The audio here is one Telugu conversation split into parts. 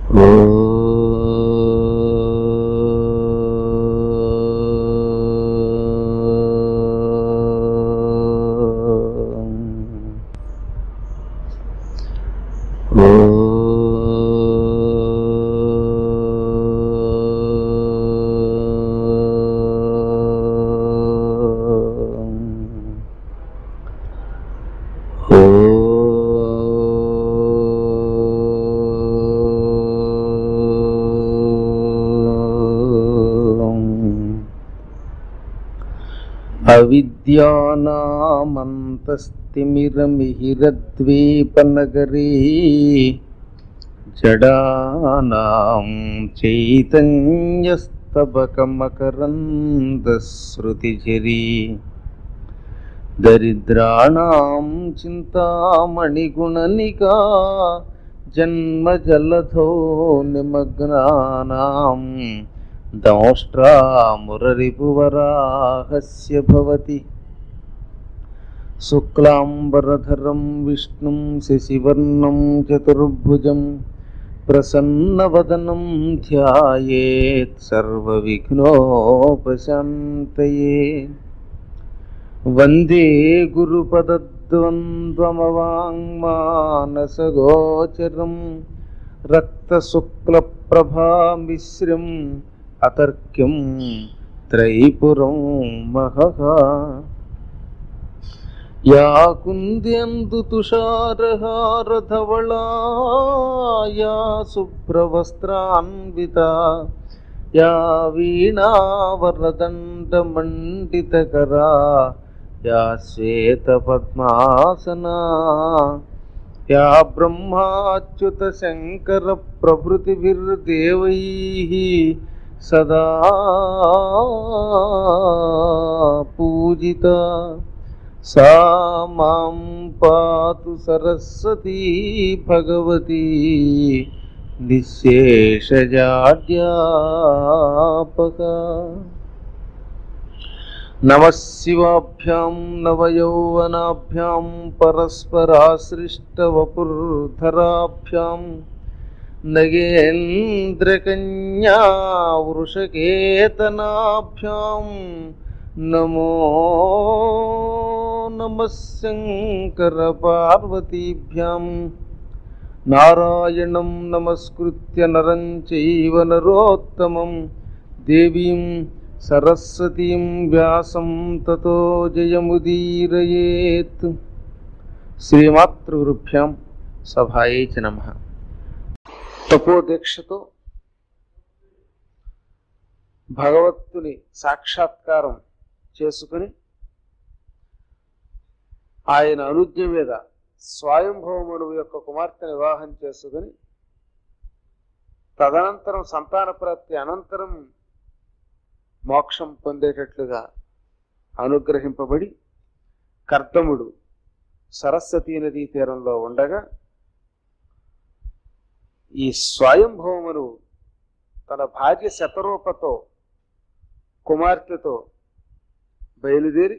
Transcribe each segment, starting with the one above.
అవిద్యానామంతస్తిమిరమిహిరద్వీపనగరీ జడానాం చైతన్యస్తబకమకరందశ్రుతిఝరీ దరిద్రాణాం చింతామణిగుణనికా జన్మజలధో నిమగ్నానాం దంష్ట్రామురరిపువరాహస్య భవతి. శుక్లాంబరధరం విష్ణుం శశివర్ణం చతుర్భుజం ప్రసన్నవదనం ధ్యాయేత్ సర్వవిఘ్నోపశాంతయే. వందే గురుపదద్వంద్వమవాంగ్మానసగోచరం రక్తశుక్లప్రభామిశ్రం అతర్క్యం త్రైపురం మహః. యా కుంద్యందు తుషారహారధవళా యా శుభ్రవస్త్రాన్వితా యా వీణావరదండమండితకరా యా శ్వేతపద్మాసనా యా బ్రహ్మాచ్యుత శంకర ప్రభృతిభిర్దేవైః సదా పూజితా. సా మాం పాతు సరస్వతీ భగవతి నిశ్శేషజాడ్యాపకా. నమః శివాభ్యాం నవయౌవనాభ్యాం పరస్పరాశ్రిష్టవపుర్ధరాభ్యాం నగేంద్రకన్యా వృషకేతనాభ్యాం నమో నమః శంకర పార్వతీభ్యాం. నారాయణం నమస్కృత్య నరం చైవ నరోత్తమం దేవీం సరస్వతీం వ్యాసం తతో జయముదీరయేత్. శ్రీమాతృగురుభ్యాం సభాయై చ నమః. తపోదీక్షతో భగవత్తుని సాక్షాత్కారం చేసుకుని ఆయన అనుజ్ఞ మీద స్వయంభవమనువు యొక్క కుమార్తెను వివాహం చేసుకుని తదనంతరం సంతాన ప్రాప్తి అనంతరం మోక్షం పొందేటట్లుగా అనుగ్రహింపబడి కర్దముడు సరస్వతీ నదీ తీరంలో ఉండగా ఈ స్వయంభవమనువు తన భార్య శతరూపతో కుమార్తెతో బయలుదేరి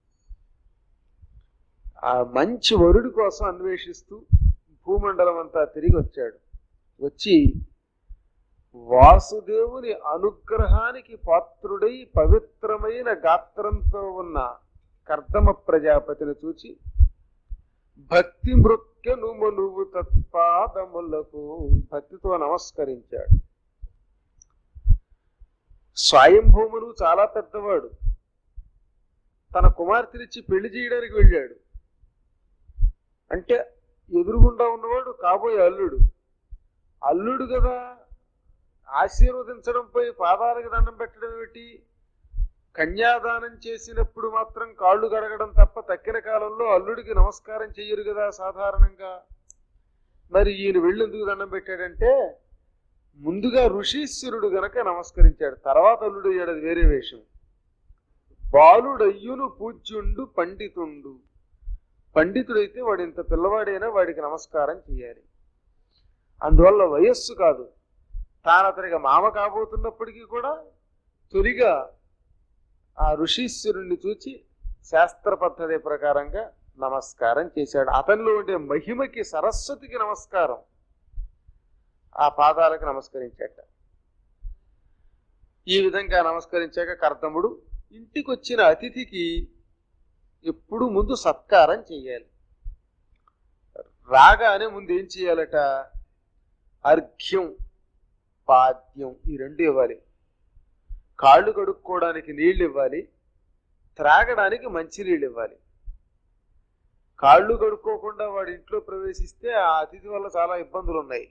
ఆ మంచి వరుడి కోసం అన్వేషిస్తూ భూమండలం అంతా తిరిగి వచ్చాడు. వచ్చి వాసుదేవుని అనుగ్రహానికి పాత్రుడై పవిత్రమైన గాత్రంతో ఉన్న కర్దమ ప్రజాపతిని చూచి భక్తి మృత్యను మనువు తత్పాదములకు భక్తితో నమస్కరించాడు. స్వయంభూమును చాలా పెద్దవాడు. తన కుమార్తెనిచ్చి పెళ్లి చేయడానికి వెళ్ళాడు. అంటే ఎదురుగుండా ఉన్నవాడు కాబోయే అల్లుడు. అల్లుడు కదా, ఆశీర్వదించడంపై పాదాలకు దండం పెట్టడం ఏమిటి? కన్యాదానం చేసినప్పుడు మాత్రం కాళ్ళు గడగడం తప్ప తక్కిన కాలంలో అల్లుడికి నమస్కారం చెయ్యరు కదా సాధారణంగా. మరి ఈయన వెళ్ళేందుకు దండం పెట్టాడంటే ముందుగా ఋషీశ్వరుడు గనక నమస్కరించాడు, తర్వాత అల్లుడు అయ్యాడు, అది వేరే విషయం. బాలుడయ్యును పూజ్యుండు పండితుండు. పండితుడైతే వాడు ఇంత పిల్లవాడైనా వాడికి నమస్కారం చేయాలి. అందువల్ల వయస్సు కాదు, తానతనిగా మామ కాబోతున్నప్పటికీ కూడా తొలిగా ఆ ఋషీశ్వరుణ్ణి చూచి శాస్త్ర పద్ధతి ప్రకారంగా నమస్కారం చేశాడు. అతనిలో ఉండే మహిమకి సరస్వతికి నమస్కారం. ఆ పాదాలకు నమస్కరించాట. ఈ విధంగా నమస్కరించాక కర్దముడు ఇంటికి వచ్చిన అతిథికి ఎప్పుడు ముందు సత్కారం చెయ్యాలి. రాగానే ముందు ఏం చేయాలట? అర్ఘ్యం, పాద్యం ఈ రెండు ఇవ్వాలి. కాళ్ళు కడుక్కోవడానికి నీళ్లు ఇవ్వాలి, త్రాగడానికి మంచినీళ్ళు ఇవ్వాలి. కాళ్ళు కడుక్కోకుండా వాడి ఇంట్లో ప్రవేశిస్తే ఆ అతిథి వల్ల చాలా ఇబ్బందులు ఉన్నాయి.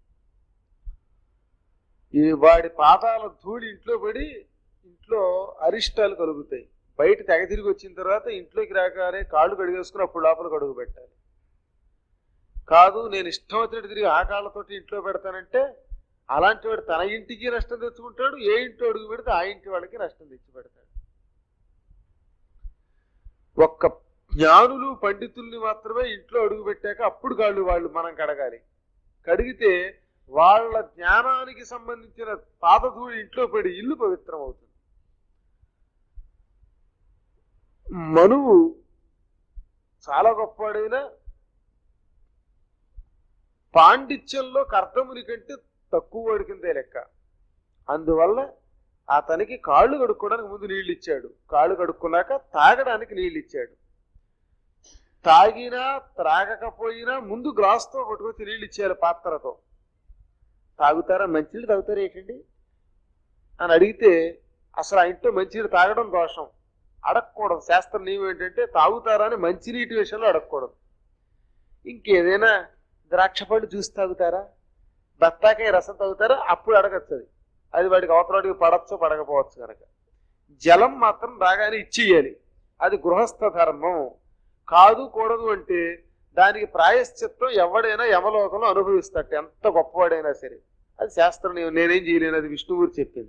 ఈ వాడి పాదాల ధూళి ఇంట్లో పడి ఇంట్లో అరిష్టాలు కలుగుతాయి. బయట తెగ తిరిగి వచ్చిన తర్వాత ఇంట్లోకి రాగానే కాళ్ళు కడిగేసుకుని అప్పుడు లోపల కడుగు పెట్టాలి. కాదు నేను ఇష్టం వచ్చినట్టు తిరిగి ఆ కాళ్ళతోటి ఇంట్లో పెడతానంటే అలాంటి వాడు తన ఇంటికి నష్టం తెచ్చుకుంటాడు, ఏ ఇంట్లో అడుగు పెడితే ఆ ఇంటి వాళ్ళకి నష్టం తెచ్చి పెడతాడు. ఒక్క జ్ఞానులు పండితుల్ని మాత్రమే ఇంట్లో అడుగు పెట్టాక అప్పుడు కాళ్ళు వాళ్ళు మనం కడగాలి. కడిగితే వాళ్ళ జ్ఞానానికి సంబంధించిన పాదధూళి ఇంట్లో పడి ఇల్లు పవిత్రం అవుతుంది. మనువు చాలా గొప్పవాడైనా పాండిత్యంలో కర్దముని కంటే తక్కువ వాడి కిందే లెక్క. అందువల్ల అతనికి కాళ్ళు కడుక్కోవడానికి ముందు నీళ్ళు ఇచ్చాడు. కాళ్ళు కడుక్కున్నాక తాగడానికి నీళ్ళు ఇచ్చాడు. తాగినా త్రాగకపోయినా ముందు గ్లాస్తో పట్టుకొచ్చి నీళ్ళు ఇచ్చేయాలి పాత్రతో. తాగుతారా? మంచినీళ్ళు తాగుతారా ఏంటండి అని అడిగితే అసలు ఆ ఇంట్లో మంచినీళ్ళు తాగడం దోషం, అడగకూడదు. శాస్త్ర నియమం ఏంటంటే తాగుతారా అని మంచినీటి విషయంలో అడగకూడదు. ఇంకేదైనా ద్రాక్ష పళ్ళు జ్యూస్ తాగుతారా, బత్తాకాయ రసం తాగుతారా అప్పుడు అడగచ్చు. అది వాడికి అవతలవాడికి పడచ్చో పడకపోవచ్చు కనుక. జలం మాత్రం రాగానే ఇచ్చేయాలి. అది గృహస్థ ధర్మం. కాదు కూడదు అంటే దానికి ప్రాయశ్చిత్తం ఎవడైనా యమలోకంలో అనుభవిస్తాడు, ఎంత గొప్పవాడైనా సరే. అది శాస్త్రం నేనేం చేయలేను, అది విష్ణుమూర్తి చెప్పింది.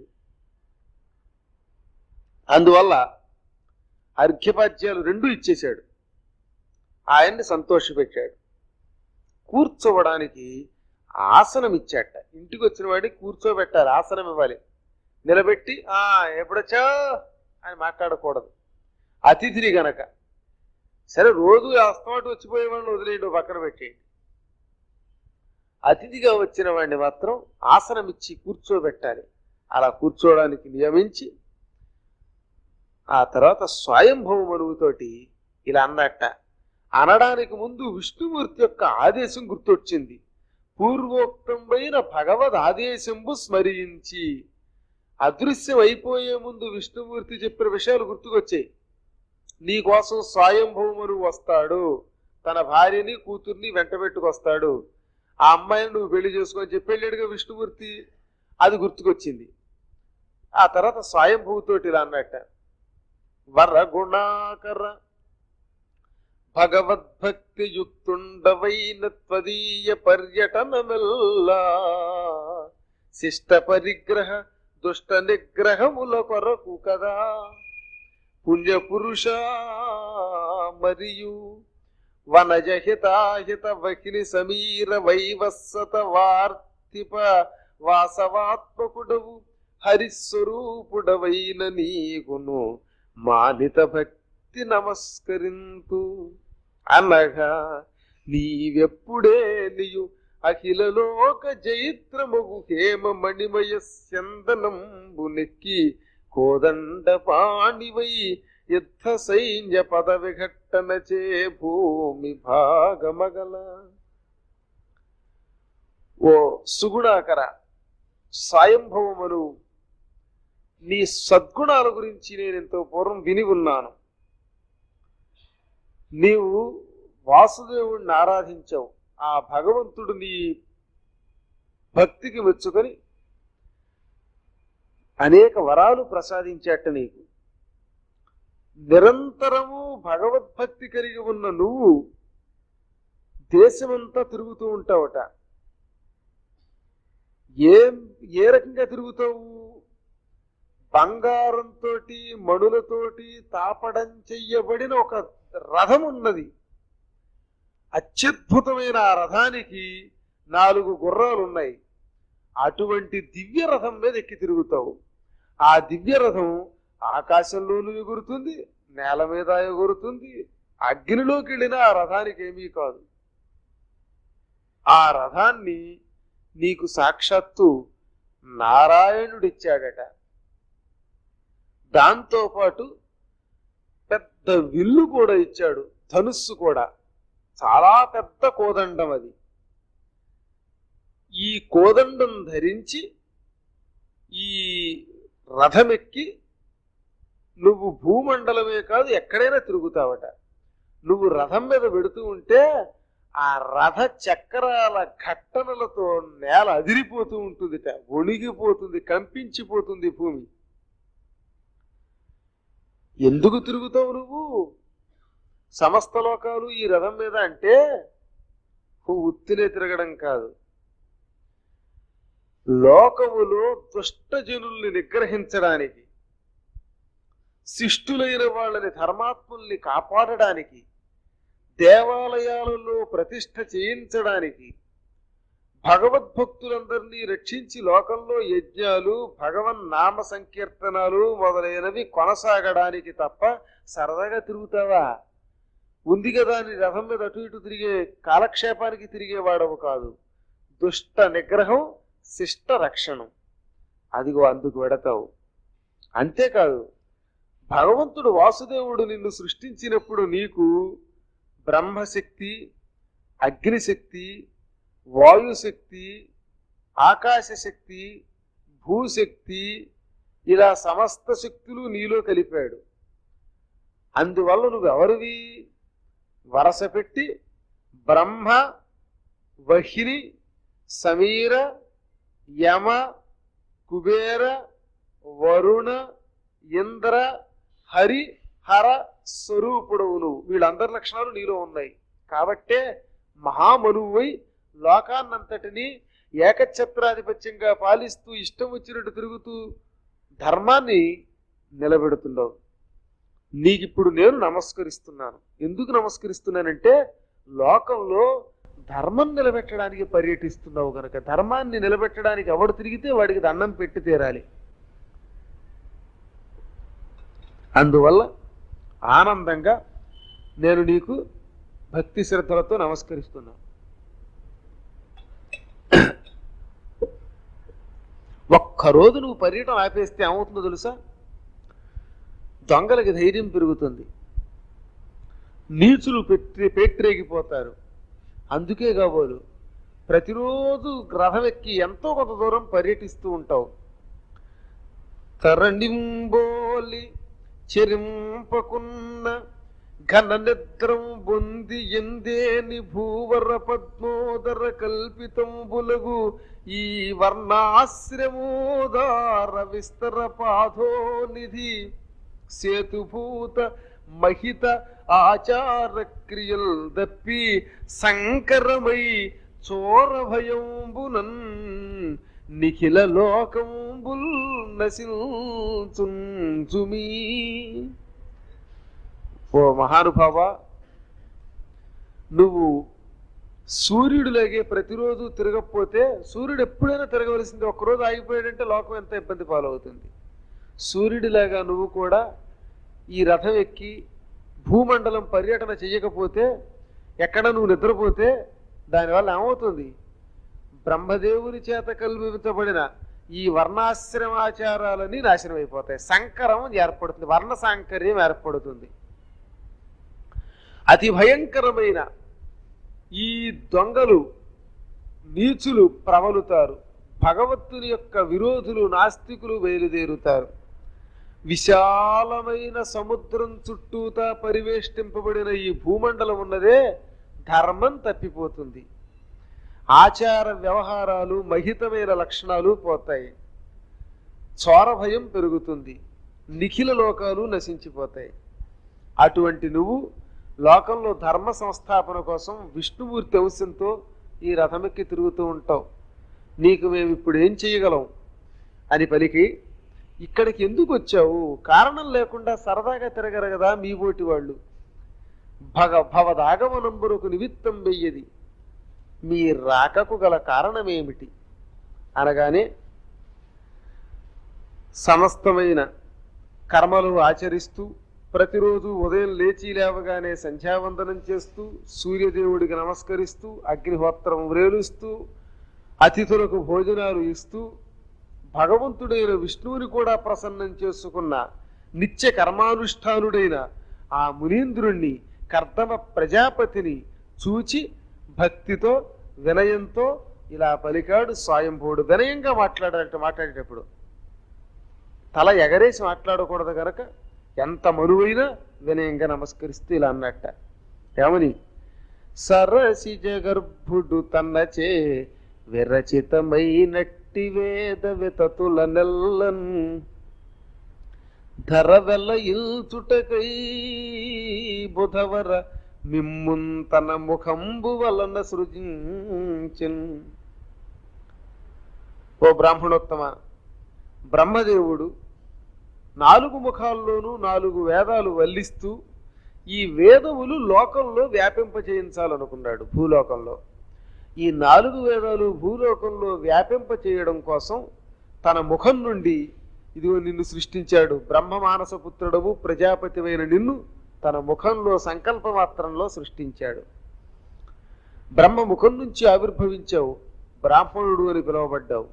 అందువల్ల అర్ఘ్యపాద్యాలు రెండు ఇచ్చేశాడు. ఆయన్ని సంతోషపెట్టాడు. కూర్చోవడానికి ఆసనం ఇచ్చాట. ఇంటికి వచ్చిన వాడికి కూర్చోబెట్టాలి, ఆసనం ఇవ్వాలి. నిలబెట్టి ఎప్పుడొచ్చా అని మాట్లాడకూడదు. అతిథిని గనక సరే రోజు అస్తమాటు వచ్చిపోయే వాడిని వదిలేయండి, పక్కన పెట్టేయండి. అతిథిగా వచ్చిన వాడిని మాత్రం ఆసనం ఇచ్చి కూర్చోబెట్టాలి. అలా కూర్చోవడానికి నియమించి ఆ తర్వాత స్వయంభవ మనువుతోటి ఇలా అన్నట్ట. అనడానికి ముందు విష్ణుమూర్తి యొక్క ఆదేశం గుర్తొచ్చింది. పూర్వోక్తమైన భగవద్ ఆదేశంబు స్మరించి. అదృశ్యం అయిపోయే ముందు విష్ణుమూర్తి చెప్పిన విషయాలు గుర్తుకొచ్చాయి. నీకోసం స్వయంభవమును వస్తాడు, తన భార్యని కూతుర్ని వెంట పెట్టుకొస్తాడు, ఆ అమ్మాయిని నువ్వు పెళ్లి చేసుకొని చెప్పి వెళ్ళాడుగా విష్ణుమూర్తి. అది గుర్తుకొచ్చింది. ఆ తర్వాత స్వయంభూతోటి ఇలా అన్నట్ట. వరగుణాకర భగవద్భక్తి యుక్తుండవైన త్వదీయ పర్యటనమెల్లా శిష్ట పరిగ్రహ దుష్ట నిగ్రహముల కొరకు కదా పుణ్యపురుష మరియు వనజహితాహిత వకిని సమీర వైవస్సత వార్తిప వాసవాత్మకుడవు హరిస్వరూపుడవైన నీకును మానిత భక్తి నమస్కరింతు అనగా నీవెప్పుడే నీయు అఖిలలోక జైత్రమగు హేమ మణిమయ స్యందనంబు నెక్కి కోదండ పాణివై యుద్ధ సైన్య పద విఘట్టన చే భూమి భాగమగల. ఓ సుగుణాకర స్వయంభవమును, నీ సద్గుణాల గురించి నేను ఎంతో పూర్వం విని ఉన్నాను. నీవు వాసుదేవుడిని ఆరాధించావు. ఆ భగవంతుడు నీ భక్తికి మెచ్చుకొని అనేక వరాలు ప్రసాదించాట నీకు. నిరంతరము భగవద్భక్తి కలిగి ఉన్న నువ్వు దేశమంతా తిరుగుతూ ఉంటావట. ఏ రకంగా తిరుగుతావు? బంగారంతో మణులతోటి తాపడం చెయ్యబడిన ఒక రథం ఉన్నది. అత్యద్భుతమైన ఆ రథానికి 4 గుర్రాలు ఉన్నాయి. అటువంటి దివ్య రథం మీద ఎక్కి తిరుగుతావు. ఆ దివ్య రథం ఆకాశంలోనూ ఎగురుతుంది, నేల మీద ఎగురుతుంది. అగ్నిలోకి వెళ్ళినా ఆ రథానికి ఏమీ కాదు. ఆ రథాన్ని నీకు సాక్షాత్తు నారాయణుడిచ్చాడట. దాంతోపాటు పెద్ద విల్లు కూడా ఇచ్చాడు, ధనుస్సు కూడా. చాలా పెద్ద కోదండం అది. ఈ కోదండం ధరించి ఈ రథమెక్కి నువ్వు భూమండలమే కాదు ఎక్కడైనా తిరుగుతావట. నువ్వు రథం మీద పెడుతూ ఉంటే ఆ రథ చక్రాల ఘట్టనలతో నేల అదిరిపోతూ ఉంటుందిట, ఒణిగిపోతుంది, కంపించిపోతుంది భూమి. ఎందుకు తిరుగుతావు నువ్వు సమస్త లోకాలు ఈ రథం మీద అంటే ఉత్తినే తిరగడం కాదు, లోకములో దుష్టజనుల్ని నిగ్రహించడానికి, శిష్టులైన వాళ్ళని ధర్మాత్ముల్ని కాపాడడానికి, దేవాలయాలలో ప్రతిష్ఠ చేయించడానికి, భగవద్భక్తులందరినీ రక్షించి లోకంలో యజ్ఞాలు, భగవన్ నామ సంకీర్తనాలు మొదలైనవి కొనసాగడానికి తప్ప సరదాగా తిరుగుతావా? ఉంది కదా నీ రథం మీద అటు ఇటు తిరిగే కాలక్షేపానికి తిరిగేవాడవు కాదు. దుష్ట నిగ్రహం, శిష్ట రక్షణం, అదిగో అందుకు వెడతావు. అంతేకాదు, భగవంతుడు వాసుదేవుడు నిన్ను సృష్టించినప్పుడు నీకు బ్రహ్మశక్తి, అగ్నిశక్తి, వాయుశక్తి, ఆకాశశక్తి, భూశక్తి, ఇలా సమస్త శక్తులు నీలో కలిపాడు. అందువల్ల నువ్వు ఎవరివి? వరస పెట్టి బ్రహ్మ, వహిని, సమీర, యమ, కుబేర, వరుణ, ఇంద్ర, హరి, హర స్వరూపుడవు నువ్వు. వీళ్ళందరి లక్షణాలు నీలో ఉన్నాయి. కాబట్టే మహామనువై లోకాన్నంతటినీ ఏకఛత్రాధిపత్యంగా పాలిస్తూ ఇష్టం వచ్చినట్టు తిరుగుతూ ధర్మాన్ని నిలబెడుతున్నావు. నీకిప్పుడు నేను నమస్కరిస్తున్నాను. ఎందుకు నమస్కరిస్తున్నానంటే లోకంలో ధర్మం నిలబెట్టడానికి పర్యటిస్తున్నావు కనుక. ధర్మాన్ని నిలబెట్టడానికి ఎవడు తిరిగితే వాడికి దండం పెట్టి తీరాలి. అందువల్ల ఆనందంగా నేను నీకు భక్తి శ్రద్ధలతో నమస్కరిస్తున్నాను. ఒక్కరోజు నువ్వు పర్యటన ఆపేస్తే ఏమవుతుందో తెలుసా? దొంగలకి ధైర్యం పెరుగుతుంది, నీచులు పేట్రేగిపోతారు. అందుకే కాబోలు ప్రతిరోజు రథం ఎక్కి ఎంతో కొంత దూరం పర్యటిస్తూ ఉంటావు. తరణింబోలి చెరింపకున్న ఘన నిద్రం బొంది ఎందేని భూవర పద్మోదర కల్పితంబులగు ఈ వర్ణాశ్రమోదార విస్తర పాధోనిధి సేతుభూత మహిత ఆచార క్రియల్ దప్పి సంకరమై చోర భయంబునన్ నిఖిల లోకంబుల్ నశించుమి. ఓ మహానుభావ, నువ్వు సూర్యుడిలాగే ప్రతిరోజు తిరగకపోతే, సూర్యుడు ఎప్పుడైనా తిరగవలసింది, ఒక్కరోజు ఆగిపోయాడంటే లోకం ఎంత ఇబ్బంది పాలవుతుంది. సూర్యుడిలాగా నువ్వు కూడా ఈ రథం ఎక్కి భూమండలం పర్యటన చేయకపోతే, ఎక్కడ నువ్వు నిద్రపోతే దానివల్ల ఏమవుతుంది? బ్రహ్మదేవుని చేత కల్పించబడిన ఈ వర్ణాశ్రమాచారాలన్నీ నాశనం అయిపోతాయి. సంకరం ఏర్పడుతుంది, వర్ణ సాంకర్యం ఏర్పడుతుంది. అతి భయంకరమైన ఈ దొంగలు, నీచులు ప్రబలుతారు. భగవంతుని యొక్క విరోధులు, నాస్తికులు బయలుదేరుతారు. విశాలమైన సముద్రం చుట్టూతా పరివేష్టింపబడిన ఈ భూమండలం ఉన్నదే ధర్మం తప్పిపోతుంది. ఆచార వ్యవహారాలు, మహితమైన లక్షణాలు పోతాయి. చోర భయం పెరుగుతుంది. నిఖిల లోకాలు నశించిపోతాయి. అటువంటి నువ్వు లోకంలో ధర్మ సంస్థాపన కోసం విష్ణుమూర్తి అంశంతో ఈ రథమెక్కి తిరుగుతూ ఉంటావు. నీకు మేము ఇప్పుడు ఏం చేయగలం అని పలికి, ఇక్కడికి ఎందుకు వచ్చావు? కారణం లేకుండా సరదాగా తిరగరు కదా మీ పోటీ వాళ్ళు. భవదాగమనంబరుకు నిమిత్తం వెయ్యది, మీ రాకకు గల కారణమేమిటి అనగానే, సమస్తమైన కర్మలు ఆచరిస్తూ ప్రతిరోజు ఉదయం లేచి లేవగానే సంధ్యావందనం చేస్తూ, సూర్యదేవుడికి నమస్కరిస్తూ, అగ్నిహోత్రం వ్రేలుస్తూ, అతిథులకు భోజనాలు ఇస్తూ భగవంతుడైన విష్ణువుని కూడా ప్రసన్నం చేసుకున్న నిత్య కర్మానుష్ఠానుడైన ఆ మునీంద్రుణ్ణి కర్దమ ప్రజాపతిని చూచి భక్తితో వినయంతో ఇలా పలికాడు స్వయంభువుడు. వినయంగా మాట్లాడేటప్పుడు తల ఎగరేసి మాట్లాడకూడదు గనక ఎంత మనువైనా వినయంగా నమస్కరిస్తూ ఇలా అన్నట్ట. ఏమని? సరసి జగర్భుడు తన్నచే విరచితమైనట్టి వేద వితతుల నెల్లన్ ధరవెల్ల ఇల్చుటకై బుధవర మిమ్మున్ తన ముఖంబు వలన సృజించిన్. ఓ బ్రాహ్మణోత్తమ, బ్రహ్మదేవుడు 4 ముఖాల్లోనూ 4 వేదాలు వల్లిస్తూ ఈ వేదములు లోకంలో వ్యాపింపచేయించాలనుకున్నాడు. భూలోకంలో ఈ 4 వేదాలు భూలోకంలో వ్యాపింపచేయడం కోసం తన ముఖం నుండి ఇదిగో నిన్ను సృష్టించాడు. బ్రహ్మ మానస పుత్రుడవు ప్రజాపతివైన నిన్ను తన ముఖంలో సంకల్ప మాత్రంలో సృష్టించాడు. బ్రహ్మ ముఖం నుంచి ఆవిర్భవించావు, బ్రాహ్మణుడు అని పిలువబడ్డావు.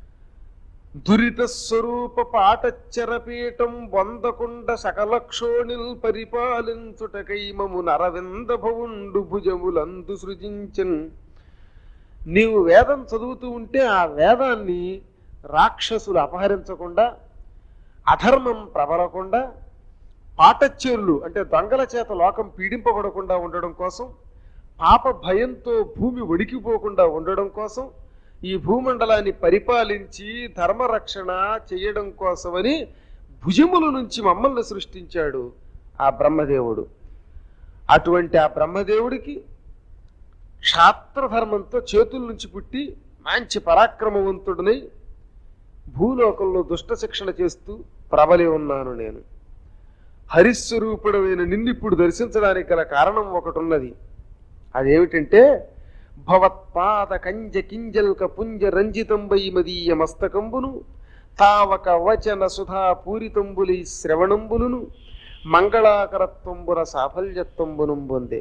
దురిత స్వరూప పాటచ్చరపీఠం వందకుండ సకలక్షోణిల్ పరిపాలించుటకైమము నరవింద భవుండు భుజములందు సృజించన్. నీవు వేదం చదువుతూ ఉంటే ఆ వేదాన్ని రాక్షసులు అపహరించకుండా, అధర్మం ప్రబలకుండా, పాటచ్చేరులు అంటే దొంగల చేత లోకం పీడింపబడకుండా ఉండడం కోసం, పాప భయంతో భూమి ఒడికిపోకుండా ఉండడం కోసం, ఈ భూమండలాన్ని పరిపాలించి ధర్మరక్షణ చేయడం కోసమని భుజముల నుంచి మమ్మల్ని సృష్టించాడు ఆ బ్రహ్మదేవుడు. అటువంటి ఆ బ్రహ్మదేవుడికి క్షాత్రధర్మంతో చేతుల నుంచి పుట్టి మంచి పరాక్రమవంతుడిని భూలోకంలో దుష్ట శిక్షణ చేస్తూ ప్రబలి ఉన్నాను నేను. హరిస్వరూపుడమైన నిన్నిప్పుడు దర్శించడానికి గల కారణం ఒకటి ఉన్నది. అదేమిటంటే భవత్పాద కంజ కింజల్క పుంజ రంజితంబై మదీయ మస్తకంబును తావక వచన సుధా పూరితంబులి శ్రవణంబులును మంగళాకరత్వంబున సాఫల్యత్వంబును పొందే.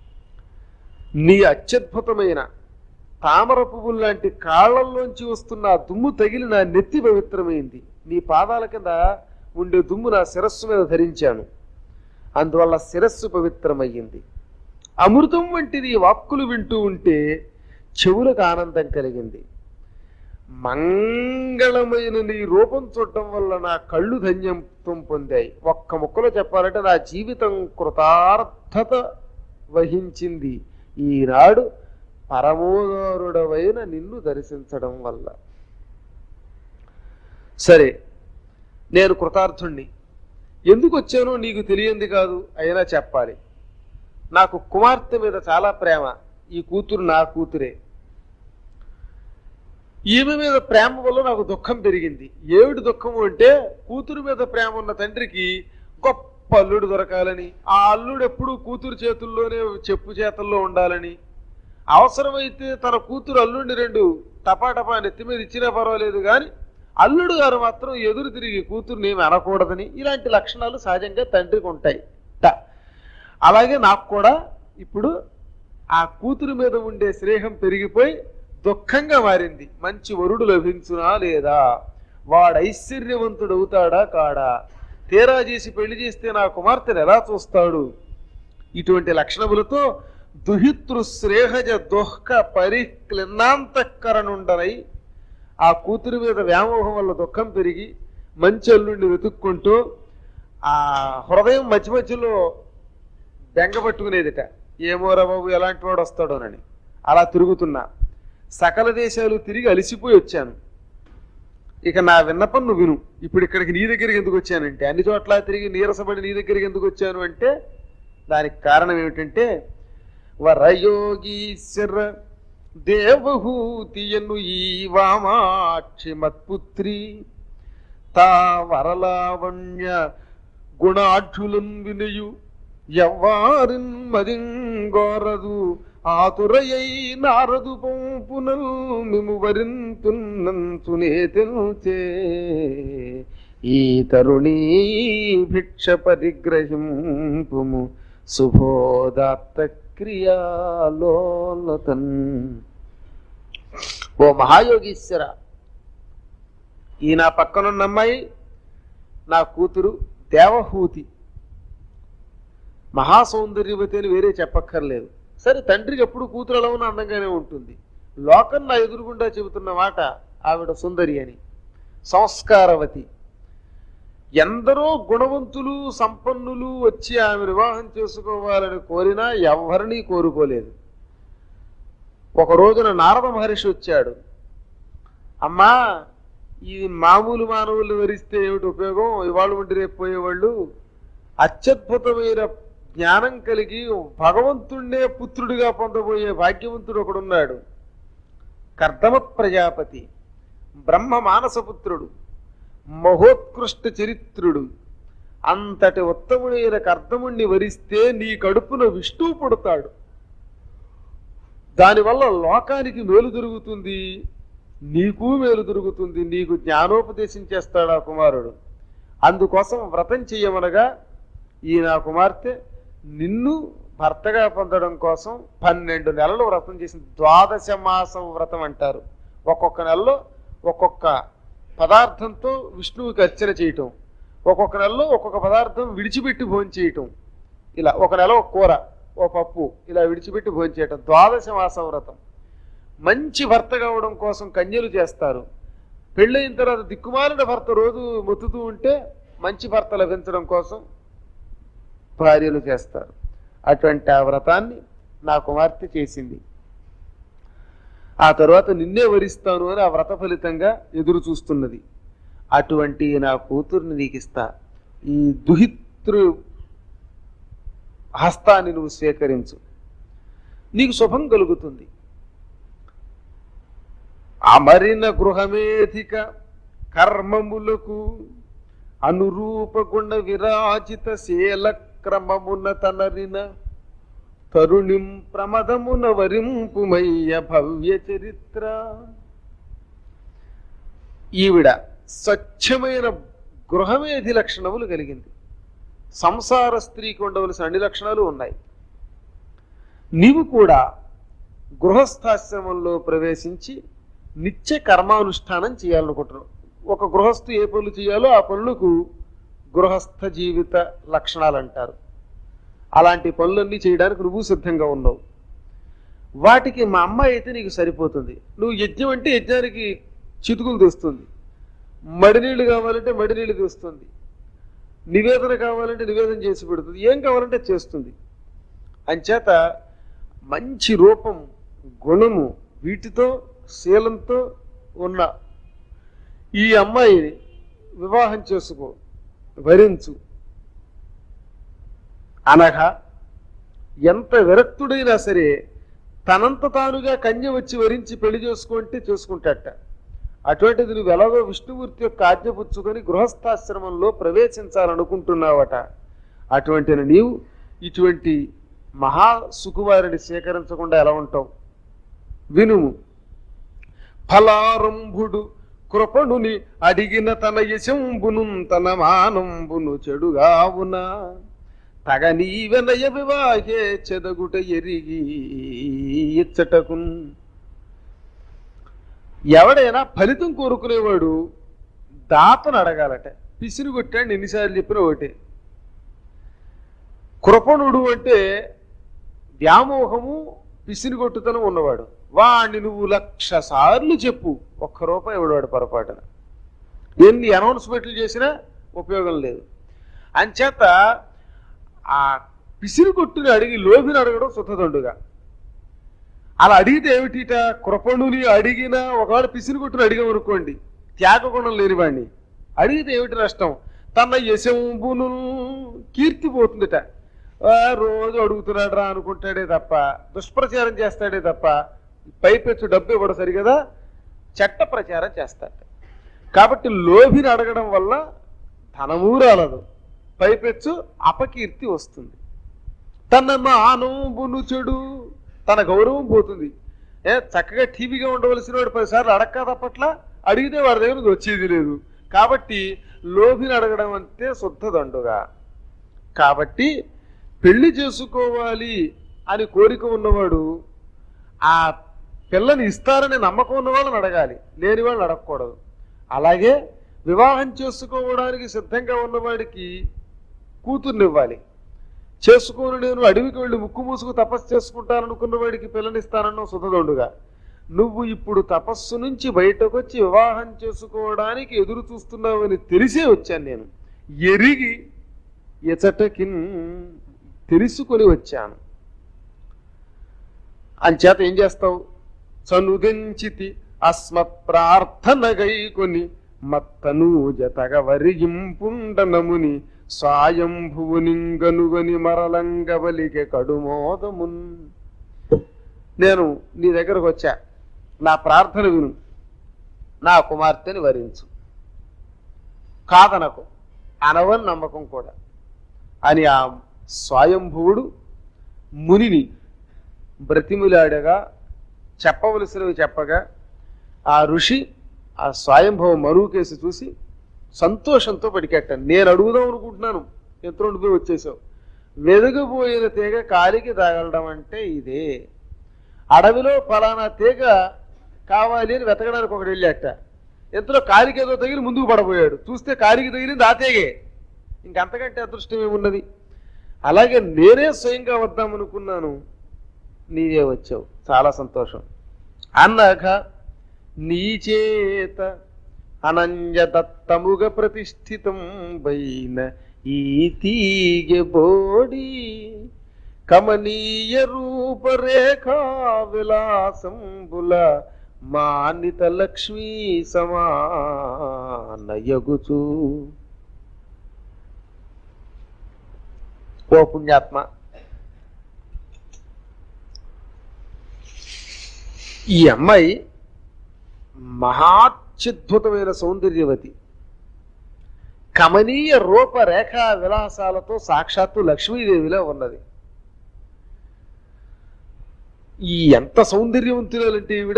నీ అత్యద్భుతమైన తామర పువ్వులు లాంటి కాళ్లలోంచి వస్తున్న ఆ దుమ్ము తగిలి నా నెత్తి పవిత్రమైంది. నీ పాదాల కింద ఉండే దుమ్ము నా శిరస్సు మీద ధరించాను, అందువల్ల శిరస్సు పవిత్రమయ్యింది. అమృతం వంటిది వాక్కులు వింటూ ఉంటే చెవులకు ఆనందం కలిగింది. మంగళమైన నీ రూపం చూడటం వల్ల నా కళ్ళు ధన్యత్వం పొందాయి. ఒక్క ముక్కలో చెప్పాలంటే నా జీవితం కృతార్థత వహించింది ఈనాడు పరమోదారుడవైన నిన్ను దర్శించడం వల్ల. సరే, నేను కృతార్థుణ్ణి. ఎందుకు వచ్చానో నీకు తెలియంది కాదు, అయినా చెప్పాలి. నాకు కుమార్తె మీద చాలా ప్రేమ. ఈ కూతురు నా కూతురే. ఈమె మీద ప్రేమ వల్ల నాకు దుఃఖం పెరిగింది. ఏమిటి దుఃఖము అంటే, కూతురు మీద ప్రేమ ఉన్న తండ్రికి గొప్ప అల్లుడు దొరకాలని, ఆ అల్లుడు ఎప్పుడూ కూతురు చేతుల్లోనే చెప్పు చేతల్లో ఉండాలని, అవసరమైతే తన కూతురు అల్లుడిని 2 టపాటపా నెత్తి మీద ఇచ్చినా పర్వాలేదు కానీ అల్లుడు గారు మాత్రం ఎదురు తిరిగి కూతురుని ఏమి అనకూడదని, ఇలాంటి లక్షణాలు సహజంగా తండ్రికి ఉంటాయి. అలాగే నాకు కూడా ఇప్పుడు ఆ కూతురు మీద ఉండే స్నేహం పెరిగిపోయి దుఃఖంగా మారింది. మంచి వరుడు లభించునా లేదా, వాడు ఐశ్వర్యవంతుడు అవుతాడా కాడా, తీరా చేసి పెళ్లి చేస్తే నా కుమార్తెను ఎలా చూస్తాడు, ఇటువంటి లక్షణములతో దుహితృ శ్రేహజ దుఃఖ పరిక్లిన్నాంతఃకరణుండనై ఆ కూతురు మీద వ్యామోహం వల్ల దుఃఖం పెరిగి మంచి అల్లుడిని వెతుక్కుంటూ ఆ హృదయం మధ్య మధ్యలో బెంగ పట్టుకునేదిట. ఏమోరా బాబు ఎలాంటి వాడు వస్తాడోనని. అలా తిరుగుతున్నా. సకల దేశాలు తిరిగి అలిసిపోయి వచ్చాను. ఇక నా విన్నపం నువ్వు విను. ఇప్పుడు ఇక్కడికి నీ దగ్గరికి ఎందుకు వచ్చానంటే, అన్ని చోట్ల తిరిగి నీరసపడి నీ దగ్గరికి ఎందుకు వచ్చాను అంటే, దానికి కారణం ఏమిటంటే, వరయోగీశ్వర దేవహూతియను ఈ వామాక్షి మత్పుత్రి తా వరలావణ్య గుణాఢ్యులన్ వినయు ఎవ్వారిన్ మదింగోరదు ఆతురయై నారదు పంపునల్ మిము వరింతున్నంతునే తెలుచే ఈ తరుణీ భిక్ష పరిగ్రహింపుము శుభోదాత్త క్రియాలోలతన్. ఓ మహాయోగీశ్వర, ఈ నా పక్కనున్న అమ్మాయి నా కూతురు దేవహూతి, మహాసౌందర్యవతి అని వేరే చెప్పక్కర్లేదు. సరే, తండ్రికి ఎప్పుడు కూతురు ఎలా ఉన్నా అందంగానే ఉంటుంది. లోకం నా ఎదురుగుండా చెబుతున్న మాట ఆవిడ సుందరి అని. సంస్కారవతి. ఎందరో గుణవంతులు సంపన్నులు వచ్చి ఆమె వివాహం చేసుకోవాలని కోరినా ఎవరినీ కోరుకోలేదు. ఒక రోజున నారద మహర్షి వచ్చాడు. అమ్మా, ఈ మామూలు మానవులు వరిస్తే ఏమిటి ఉపయోగం, ఇవాళ ఉండి రేపు పోయేవాళ్ళు అత్యద్భుతమైన జ్ఞానం కలిగి భగవంతుణ్ణే పుత్రుడిగా పొందబోయే భాగ్యవంతుడు ఒకడున్నాడు. కర్దమ ప్రజాపతి, బ్రహ్మ మానసపుత్రుడు, మహోత్కృష్ట చరిత్రుడు. అంతటి ఉత్తముడైన కర్దముణ్ణి వరిస్తే నీ కడుపున విష్ణువు పుడతాడు. దానివల్ల లోకానికి మేలు జరుగుతుంది, నీకు మేలు జరుగుతుంది, నీకు జ్ఞానోపదేశం చేస్తాడు ఆ కుమారుడు. అందుకోసం వ్రతం చెయ్యమనగా ఈ నా కుమార్తె నిన్ను భర్తగా పొందడం కోసం 12 నెలలు వ్రతం చేసింది. 12 మాసం వ్రతం అంటారు. ఒక్కొక్క నెలలో ఒక్కొక్క పదార్థంతో విష్ణువుకి అర్చన చేయటం, ఒక్కొక్క నెలలో ఒక్కొక్క పదార్థం విడిచిపెట్టి భోజనం చేయటం. ఇలా ఒక నెల ఒక కూర ఓ పప్పు ఇలా విడిచిపెట్టి భోజనం చేయటం 12 మాసం వ్రతం. మంచి భర్త కావడం కోసం కన్యలు చేస్తారు. పెళ్ళైన తర్వాత దిక్కుమాలిన భర్త రోజు మొత్తుతూ ఉంటే మంచి భర్త లభించడం కోసం భార్యలు చేస్తారు. అటువంటి ఆ వ్రతాన్ని నా కుమార్తె చేసింది. ఆ తర్వాత నిన్నే వరిస్తాను అని ఆ వ్రత ఫలితంగా ఎదురు చూస్తున్నది. అటువంటి నా కూతుర్ని నీకు ఇస్తా, ఈ దుహితృ హస్తాన్ని నువ్వు స్వీకరించు, నీకు శుభం కలుగుతుంది. అమరిన గృహమేధిక కర్మములకు అనురూప గుణ విరాజిత శీల క్రమమున తనరిన తరుణిం ప్రమదమున వరింపుమయ్య భవ్య చరిత్ర. ఈవిడ స్వచ్ఛమైన గృహమేధి లక్షణములు కలిగింది. సంసార స్త్రీకి ఉండవలసిన అన్ని లక్షణాలు ఉన్నాయి. నీవు కూడా గృహస్థాశ్రమంలో ప్రవేశించి నిత్య కర్మానుష్ఠానం చేయాలనుకుంటున్నావు. ఒక గృహస్థు ఏ పనులు చేయాలో ఆ పనులకు గృహస్థ జీవిత లక్షణాలు అంటారు. అలాంటి పనులన్నీ చేయడానికి నువ్వు సిద్ధంగా ఉన్నావు. వాటికి మా అమ్మాయి అయితే నీకు సరిపోతుంది. నువ్వు యజ్ఞం అంటే యజ్ఞానికి చితుకులు తెస్తుంది, మడినీళ్ళు కావాలంటే మడినీళ్ళు తెస్తుంది, నివేదన కావాలంటే నివేదన చేసి పెడుతుంది, ఏం కావాలంటే చేస్తుంది. అంచేత మంచి రూపం, గుణము, వీటితో శీలంతో ఉన్న ఈ అమ్మాయిని వివాహం చేసుకో, వరించు అనగా ఎంత విరక్తుడైనా సరే తనంత తానుగా కన్య వచ్చి వరించి పెళ్లి చేసుకుంటే చేసుకుంటాట. అటువంటిది నువ్వు ఎలాగో విష్ణుమూర్తి యొక్క ఆజ్ఞ పుచ్చుకొని గృహస్థాశ్రమంలో ప్రవేశించాలనుకుంటున్నావట. అటువంటి నీవు ఇటువంటి మహాసుకుమారిని స్వీకరించకుండా ఎలా ఉంటావు? వినుము. ఫలారంభుడు కృపణుని అడిగిన తన యశంబును తన మానంబును చెడుగావున తగ నీవెనయ వివాహే చెదగుట ఎరిగి ఇచ్చటకున్. ఎవడైనా ఫలితం కోరుకునేవాడు దాతను అడగాలట. పిసిని కొట్టాడు ఎన్నిసార్లు చెప్పిన ఒకటే. కృపణుడు అంటే వ్యామోహము పిసిని కొట్టుతనం ఉన్నవాడు. వాడిని నువ్వు 1,00,000 సార్లు చెప్పు, ₹1 ఇవ్వడు పొరపాటున. ఎన్ని అనౌన్స్మెంట్లు చేసినా ఉపయోగం లేదు. అంచేత ఆ పిసిని కొట్టుని అడిగి లోభిని అడగడం శుద్ధదండుగా. అలా అడిగితే ఏమిటిట? కృపణుని అడిగినా ఒకవేళ పిసిని కొట్టుని అడిగామనుకోండి, త్యాగగుణం లేనివాడిని అడిగితే ఏమిటి నష్టం? తన యశంబును కీర్తి పోతుందిట. రోజు అడుగుతున్నాడు రా అనుకుంటాడే తప్ప, దుష్ప్రచారం చేస్తాడే తప్ప, పైపెచ్చు డబ్బు ఇవ్వడం సరిగదా, చెట్ట ప్రచారం చేస్తాడు. కాబట్టి లోభిని అడగడం వల్ల ధనమూ రాలదు, పైపెచ్చు అపకీర్తి వస్తుంది. తన మానవును చెడు, తన గౌరవం పోతుంది. చక్కగా టీవీగా ఉండవలసిన వాడు 10 సార్లు అడక్క తప్పట్లా, అడిగితే వాడి దగ్గర వచ్చేది లేదు. కాబట్టి లోభిని అడగడం అంతే శుద్ధ దండుగా. కాబట్టి పెళ్లి చేసుకోవాలి అని కోరిక ఉన్నవాడు ఆ పిల్లని ఇస్తారని నమ్మకం ఉన్న వాళ్ళని అడగాలి, లేని వాళ్ళని అడగకూడదు. అలాగే వివాహం చేసుకోవడానికి సిద్ధంగా ఉన్నవాడికి కూతుర్నివ్వాలి. చేసుకోను నేను అడవికి వెళ్ళి ముక్కు మూసుకు తపస్సు చేసుకుంటాననుకున్న వాడికి పిల్లనిస్తానన్న సుధదొండుగా, నువ్వు ఇప్పుడు తపస్సు నుంచి బయటకు వచ్చి వివాహం చేసుకోవడానికి ఎదురు చూస్తున్నావని తెలిసే వచ్చాను నేను. ఎరిగి ఎచటకి తెలుసుకొని వచ్చాను. అంచేత ఏం చేస్తావు? చనుదెంచితి అస్మత్ ప్రార్థన గైకొని మత్తనూజ తగవరిగింపుండనముని స్వయంభువునింగనుగని మరలంగవలికి కడుమోదమున్. నేను నీ దగ్గరకు వచ్చా, నా ప్రార్థన విను, నా కుమార్తెని వరించు, కాదనకు, అనవని నమ్మకం కూడా అని ఆ స్వయంభువుడు మునిని బ్రతిములాడగా, చెప్పవలసినవి చెప్పగా, ఆ ఋషి ఆ స్వయంభవ మరువు కేసు చూసి సంతోషంతో పడికెట్టాను. నేను అడుగుదాం అనుకుంటున్నాను, ఎంత పోయి వచ్చేసావు. వెదగబోయిన తీగ కాలికి తగలడం అంటే ఇదే. అడవిలో ఫలానా తీగ కావాలి అని వెతకడానికి ఒకటి వెళ్ళాట, ఎంతలో కాలికి ఏదో తగిలి ముందుకు పడబోయాడు, చూస్తే కాలికి తగిలింది ఆ తీగే. ఇంకంతకంటే అదృష్టం ఏమున్నది? అలాగే నేనే స్వయంగా వద్దామనుకున్నాను, నీవే వచ్చావు, చాలా సంతోషం. అన్నగా నీ చేత అనంజదత్తముగ ప్రతిష్ఠితం బైన ఈ తీగె బోడి కమనీయ రూపరేఖా విలాసంబుల మానిత లక్ష్మీ సమానయగుచు. ఓ పుణ్యాత్మ, ఈ అమ్మాయి మహాత్యద్భుతమైన సౌందర్యవతి, కమనీయ రూపరేఖా విలాసాలతో సాక్షాత్తు లక్ష్మీదేవిలో ఉన్నది. ఈ ఎంత సౌందర్యవంతురాలంటే ఈవిడ,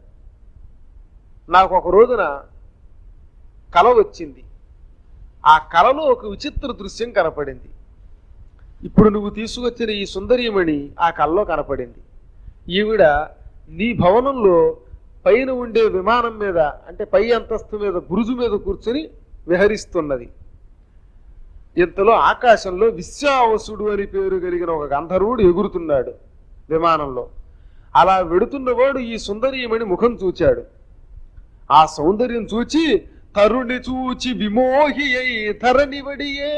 నాకు ఒక రోజున కల వచ్చింది. ఆ కలలో ఒక విచిత్ర దృశ్యం కనపడింది. ఇప్పుడు నువ్వు తీసుకొచ్చిన ఈ సుందరీమణి ఆ కలలో కనపడింది. ఈవిడ నీ భవనంలో పైన ఉండే విమానం మీద, అంటే పై అంతస్తు మీద, బురుజు మీద కూర్చొని విహరిస్తున్నది. ఇంతలో ఆకాశంలో విశ్వావసుడు అని పేరు కలిగిన ఒక గంధర్వుడు ఎగురుతున్నాడు విమానంలో. అలా వెడుతున్నవాడు ఈ సుందరీమణి ముఖం చూచాడు. ఆ సౌందర్యం చూచి తరుణి చూచి విమోహి అయి ధరణివడియే.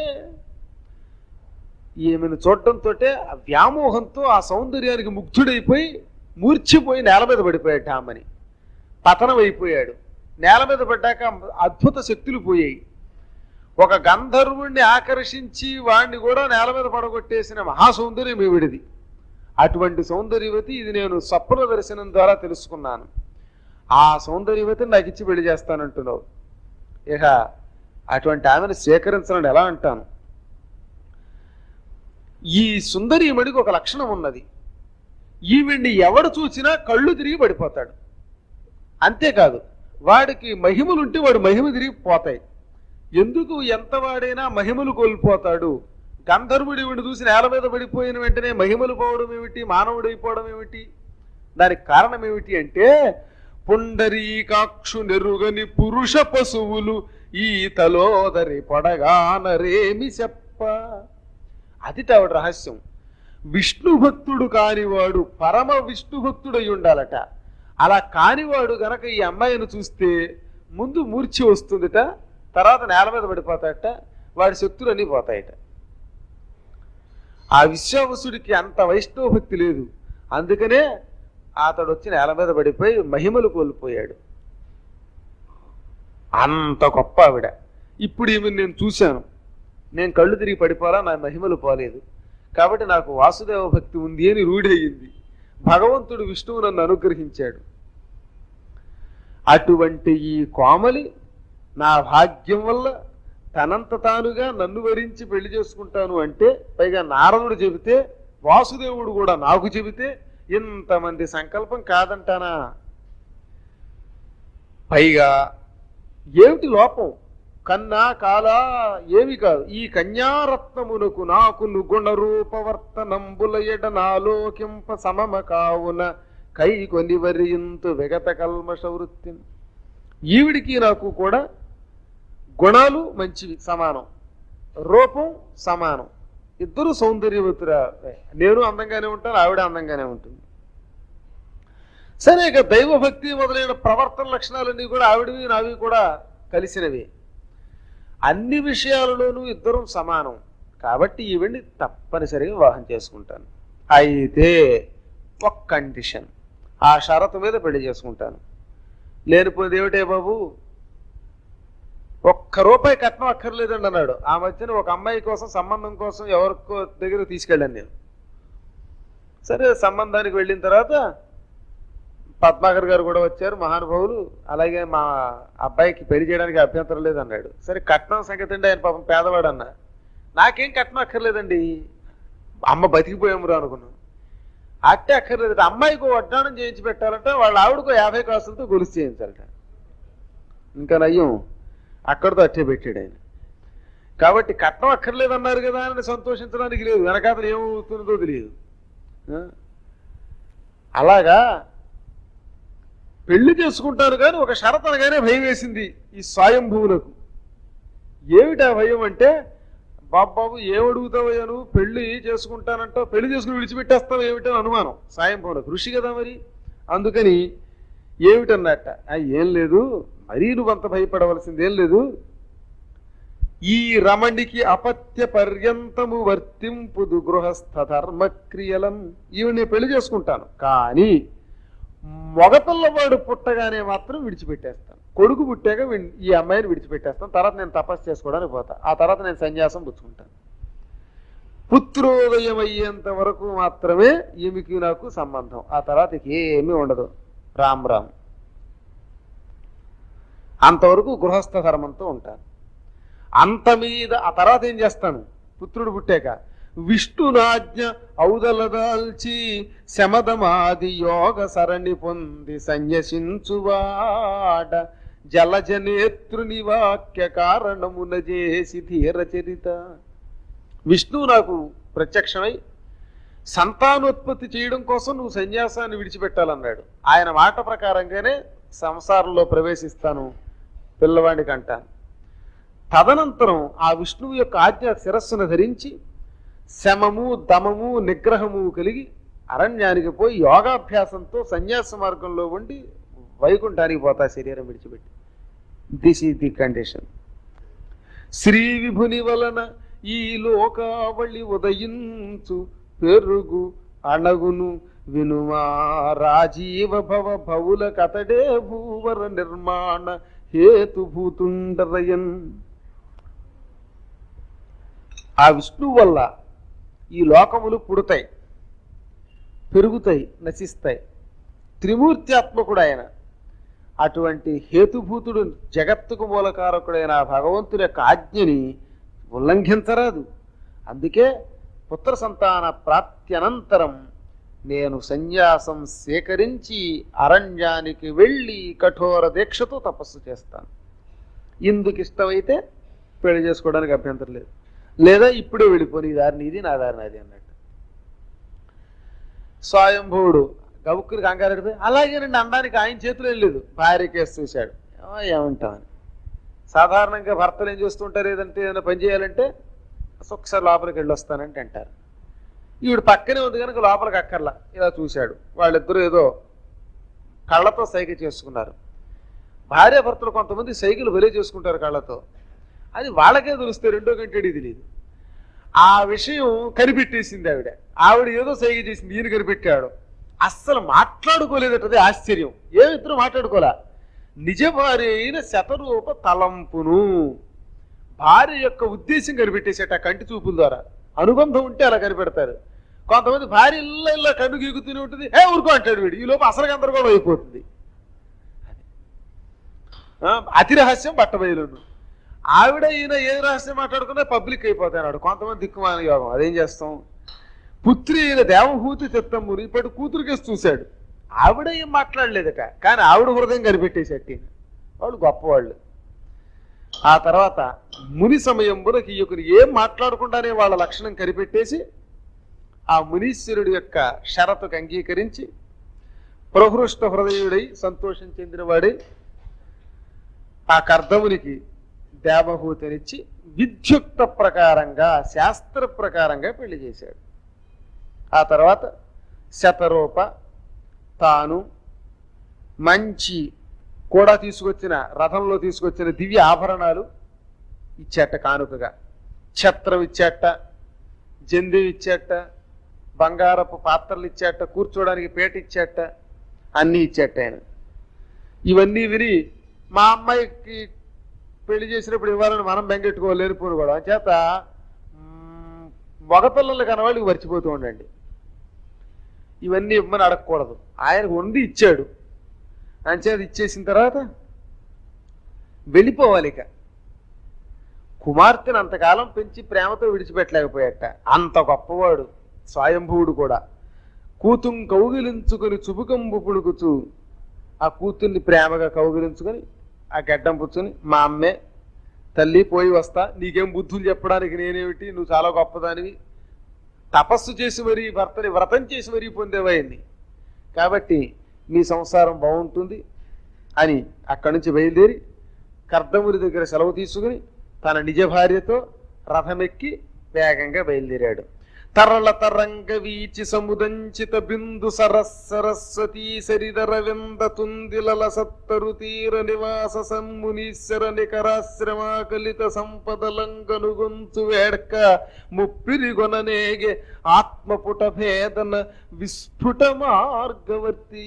ఈమెను చూడటంతో వ్యామోహంతో ఆ సౌందర్యానికి ముగ్ధుడైపోయి మూర్చిపోయి నేల మీద పడిపోయాడు. ఆమెని పతనం అయిపోయాడు. నేల మీద పడ్డాక అద్భుత శక్తులు పోయాయి. ఒక గంధర్వుణ్ణి ఆకర్షించి వాణ్ణి కూడా నేల మీద పడగొట్టేసిన మహాసౌందర్యం ఈవిడిది. అటువంటి సౌందర్యవతి ఇది నేను స్వప్న దర్శనం ద్వారా తెలుసుకున్నాను. ఆ సౌందర్యవతిని నాకు ఇచ్చి పెళ్లి చేస్తానంటున్నావు. ఇక అటువంటి ఆమెను స్వీకరించాలని ఎలా అంటాను? ఈ సుందరీమణికి ఒక లక్షణం ఉన్నది. ఈవిడ్ని ఎవడు చూసినా కళ్ళు తిరిగి పడిపోతాడు. అంతేకాదు, వాడికి మహిమలుంటే వాడు మహిమ తిరిగి పోతాయి. ఎందుకు ఎంత వాడైనా మహిమలు కోల్పోతాడు? గంధర్వుడి వీడిని చూసి నేల మీద పడిపోయిన వెంటనే మహిమలు పోవడం ఏమిటి, మానవుడైపోవడం ఏమిటి? దానికి కారణం ఏమిటి అంటే, పుండరీకాక్షు నెరుగని పురుష పశువులు ఈ తలోదరి పొడగానరేమి చెప్ప. అది ఆవిడ రహస్యం. విష్ణు భక్తుడు కానివాడు పరమ విష్ణు భక్తుడై ఉండాలట. అలా కానివాడు గనక ఈ అమ్మాయిని చూస్తే ముందు మూర్ఛి వస్తుందిట, తర్వాత నేల మీద పడిపోతాడట, వాడి శక్తులన్నీ పోతాయట. ఆ విశ్వావసుడికి అంత వైష్ణవ భక్తి లేదు. అందుకనే అతడు వచ్చి నేల మీద పడిపోయి మహిమలు కోల్పోయాడు. అంత గొప్ప ఆవిడ. ఇప్పుడు ఈమెను నేను చూశాను, నేను కళ్ళు తిరిగి పడిపోలా, నా మహిమలు పోలేదు. కాబట్టి నాకు వాసుదేవ భక్తి ఉంది అని రూఢయ్యింది. భగవంతుడు విష్ణువు నన్ను అనుగ్రహించాడు. అటువంటి ఈ కోమలి నా భాగ్యం వల్ల తనంత తానుగా నన్ను వరించి పెళ్లి చేసుకుంటాను అంటే, పైగా నారదుడు చెబితే, వాసుదేవుడు కూడా నాకు చెబితే, ఇంతమంది సంకల్పం కాదంటానా? పైగా ఏమిటి లోపం? కన్నా కాలా ఏమి కాదు. ఈ కన్యారత్నమునకు నాకు నుగుణ రూపవర్తనంబుల ఎడ నాలోకింప సమమ కావున కై కొనివరియంతు విగత కల్మష వృత్తి. ఈవిడికి నాకు కూడా గుణాలు మంచివి, సమానం, రూపం సమానం, ఇద్దరు సౌందర్యవతురా. నేను అందంగానే ఉంటాను, ఆవిడ అందంగానే ఉంటుంది. సరే, ఇక దైవభక్తి మొదలైన ప్రవర్తన లక్షణాలన్నీ కూడా ఆవిడవి నావి కూడా కలిసినవి. అన్ని విషయాలలోనూ ఇద్దరం సమానం కాబట్టి ఈవిడ్ని తప్పనిసరిగా వివాహం చేసుకుంటాను. అయితే ఒక కండిషన్, ఆ షరతు మీద పెళ్లి చేసుకుంటాను. లేనిపోయింది ఏమిటే బాబు, ₹1 కట్నం అక్కర్లేదండి అన్నాడు. ఆ మధ్యన ఒక అమ్మాయి కోసం సంబంధం కోసం ఎవరికో దగ్గర తీసుకెళ్ళాను నేను. సరే, సంబంధానికి వెళ్ళిన తర్వాత పద్మాకర్ గారు కూడా వచ్చారు, మహానుభావులు. అలాగే మా అబ్బాయికి పెళ్లి చేయడానికి అభ్యంతరం లేదన్నాడు. సరే, కట్నం సంగతి అండి, ఆయన పాపం పేదవాడు అన్న. నాకేం కట్నం అక్కర్లేదండి, అమ్మ బతికిపోయామురా అనుకున్నాను. అట్టే అక్కర్లేదు, అమ్మాయికి వడ్డాణం చేయించి పెట్టాలంటే వాళ్ళ ఆవిడకు 50 కాసులతో గొలుసు చేయించాలట. ఇంకా నయ్యం, అక్కడితో అట్టే పెట్టాడు ఆయన. కాబట్టి కట్నం అక్కర్లేదన్నారు కదా అని సంతోషించడానికి లేదు, వెనకాతలు ఏమవుతుందో తెలియదు. అలాగా పెళ్లి చేసుకుంటాను కానీ ఒక షరత్ అనగానే భయం వేసింది ఈ స్వయంభువులకు. ఏమిటా భయం అంటే, బాబు ఏమడుగుతావయ్యా నువ్వు, పెళ్లి చేసుకుంటానంటావు, పెళ్లి చేసుకుని విడిచిపెట్టేస్తావు ఏమిటో అనుమానం స్వయంభువులకు. ఋషి కదా మరి, అందుకని ఏమిటన్నట్ట, ఏం లేదు, మరీ నువ్వంత భయపడవలసిందేం లేదు. ఈ రమణికి అపత్య పర్యంతము వర్తింపుదు గృహస్థ ధర్మక్రియలం. ఈవిని పెళ్లి చేసుకుంటాను కానీ మగపిల్లవాడు పుట్టగానే మాత్రం విడిచిపెట్టేస్తాను. కొడుకు పుట్టాక ఈ అమ్మాయిని విడిచిపెట్టేస్తాను. తర్వాత నేను తపస్సు చేసుకోవడానికి పోతా. ఆ తర్వాత నేను సన్యాసం పుచ్చుకుంటాను. పుత్రోదయం అయ్యేంత వరకు మాత్రమే ఈమెకి నాకు సంబంధం. ఆ తర్వాత ఏమీ ఉండదు. రామ్ రామ్. అంతవరకు గృహస్థ ధర్మంతో ఉంటాను. అంత మీద ఆ తర్వాత ఏం చేస్తాను, పుత్రుడు పుట్టాక విష్ణునాజ్ఞ ఔదలదాల్చి శమదమాది యోగ సరణి పొంది సన్యసించువాడ జలజనేత్రుని వాక్య కారణమున చేసి ధీర చరిత. విష్ణువు నాకు ప్రత్యక్షమై సంతానోత్పత్తి చేయడం కోసం నువ్వు సన్యాసాన్ని విడిచిపెట్టాలన్నాడు. ఆయన మాట ప్రకారంగానే సంసారంలో ప్రవేశిస్తాను, పిల్లవాడికి అంటాను. తదనంతరం ఆ విష్ణువు యొక్క ఆజ్ఞ శిరస్సును ధరించి శమము దమము నిగ్రహము కలిగి అరణ్యానికి పోయి యోగాభ్యాసంతో సన్యాస మార్గంలో ఉండి వైకుంఠానికి పోతా శరీరం విడిచిపెట్టి. This is the condition. శ్రీ విభుని వలన ఈ లోకావళి ఉదయించు పెరుగు అణగును వినుమా రాజీవ భవ భవుల కతడే భూవర నిర్మాణ హేతుభూతుండరయన్. ఆ విష్ణువు వల్ల ఈ లోకములు పుడతాయి, పెరుగుతాయి, నశిస్తాయి. త్రిమూర్త్యాత్మకుడు ఆయన. అటువంటి హేతుభూతుడు, జగత్తుకు మూలకారకుడైన భగవంతుని యొక్క ఆజ్ఞని ఉల్లంఘించరాదు. అందుకే పుత్ర సంతాన ప్రాప్త్యనంతరం నేను సన్యాసం స్వీకరించి అరణ్యానికి వెళ్ళి కఠోర దీక్షతో తపస్సు చేస్తాను. ఇందుకు ఇష్టమైతే పెళ్లి చేసుకోవడానికి అభ్యంతరం లేదు, లేదా ఇప్పుడే వెళ్ళిపోయి దారిని ఇది నా దారిని అది అన్నట్టు. స్వయంభువుడు గబుక్కుని కంగారెడిపోయి అలాగేనండి అనడానికి ఆయన చేతులు ఏం లేదు, భార్య కేసు చూశాడు. ఏమంటామని సాధారణంగా భర్తలు ఏం చేస్తుంటారు, ఏదంటే ఏదైనా పని చేయాలంటే ఒకసారి లోపలికి వెళ్ళి వస్తానంటే అంటారు. ఈవిడ పక్కనే ఉంది కనుక లోపలికి అక్కర్లా, ఇలా చూశాడు. వాళ్ళిద్దరూ ఏదో కళ్ళతో సైగ చేసుకున్నారు. భార్యాభర్తలు కొంతమంది సైకిల్ బలే చేసుకుంటారు కళ్ళతో, అది వాళ్ళకే తెలుస్తే రెండో గంటేది తెలియదు. ఆ విషయం కనిపెట్టేసింది ఆవిడ. ఆవిడ ఏదో సైగ చేసింది, ఈయన కనిపెట్టాడు. అస్సలు మాట్లాడుకోలేదటది ఆశ్చర్యం. ఏమిద్దరు మాట్లాడుకోలే. నిజ భార్య అయిన శతరూప తలంపును, భార్య యొక్క ఉద్దేశం కనిపెట్టేసేట కంటి చూపుల ద్వారా. అనుబంధం ఉంటే అలా కనిపెడతారు. కొంతమంది భార్య ఇళ్ళ కన్ను గీగుతూనే ఉంటుంది, ఊరుకో అంటాడు వీడు. ఈ లోపు అసలు గందరగోళం అయిపోతుంది. అతి రహస్యం బట్టబయలును. ఆవిడ ఈయన ఏ రహస్యం మాట్లాడుకున్నా పబ్లిక్ అయిపోతాడు. కొంతమంది దిక్కుమాన యోగం. అదేం చేస్తాం. పుత్రి అయిన దేవహూతి చిత్తమ్ముని ఇప్పటి కూతురికేసి చూశాడు. ఆవిడ ఏం మాట్లాడలేదట, కానీ ఆవిడ హృదయం కనిపెట్టేసేట. వాళ్ళు గొప్పవాళ్ళు. ఆ తర్వాత ముని సమయంలో ఈయకుని ఏం మాట్లాడకుండానే వాళ్ళ లక్షణం కనిపెట్టేసి ఆ మునీశ్వరుడి యొక్క షరతుకు అంగీకరించి ప్రహృష్ట హృదయుడై సంతోషం చెందినవాడై ఆ కర్దమునికి దేవహూతినిచ్చి విద్యుక్త ప్రకారంగా శాస్త్ర ప్రకారంగా పెళ్లి చేశాడు. ఆ తర్వాత శతరూప తాను మంచి కూడా తీసుకొచ్చిన రథంలో తీసుకొచ్చిన దివ్య ఆభరణాలు ఇచ్చేట కానుకగా. ఛత్రం ఇచ్చేట, జంది ఇచ్చేట, బంగారపు పాత్రలు ఇచ్చేట, కూర్చోడానికి పేట ఇచ్చేట, అన్నీ ఇచ్చేట ఆయన. ఇవన్నీ విని మా అమ్మాయికి పెళ్లి చేసినప్పుడు ఇవ్వాలని మనం బెంగెట్టుకోలేనిపోను కూడా చేత మగపిల్లలు కనవాళ్ళకి మర్చిపోతూ ఉండండి. ఇవన్నీ ఇవ్వమని అడగకూడదు. ఆయనకు వండి ఇచ్చాడు, అంచేది ఇచ్చేసిన తర్వాత వెళ్ళిపోవాలి. ఇక కుమార్తెను అంతకాలం పెంచి ప్రేమతో విడిచిపెట్టలేకపోయాట. అంత గొప్పవాడు స్వయంభువుడు కూడా. కూతుం కౌగిలించుకుని చుబుకంబు పుణుకుచు, ఆ కూతుర్ని ప్రేమగా కౌగిలించుకొని ఆ గడ్డం పుచ్చుని, మా అమ్మే తల్లి పోయి వస్తా, నీకేం బుద్ధులు చెప్పడానికి నేనేమిటి, నువ్వు చాలా గొప్పదానివి, తపస్సు చేసి మరీ భర్తని వ్రతం చేసి మరీ పొందేవాయింది, కాబట్టి మీ సంసారం బాగుంటుంది అని అక్కడి నుంచి బయలుదేరి కర్దముని దగ్గర సెలవు తీసుకుని తన నిజ భార్యతో రథమెక్కి వేగంగా బయలుదేరాడు. తరళ తరంగ వీచి సముదంచిత బిందు సరస్సరస్వతీ సరిదర వింద తుందిలల సత్తరు తీర నివాస సమ్మునీశ్వర నికరాశ్రమాకలిత సంపదలంగను గొంతు వేడ్క ముప్పిరిగొననేగే ఆత్మపుట భేదన విస్ఫుట మార్గవర్తి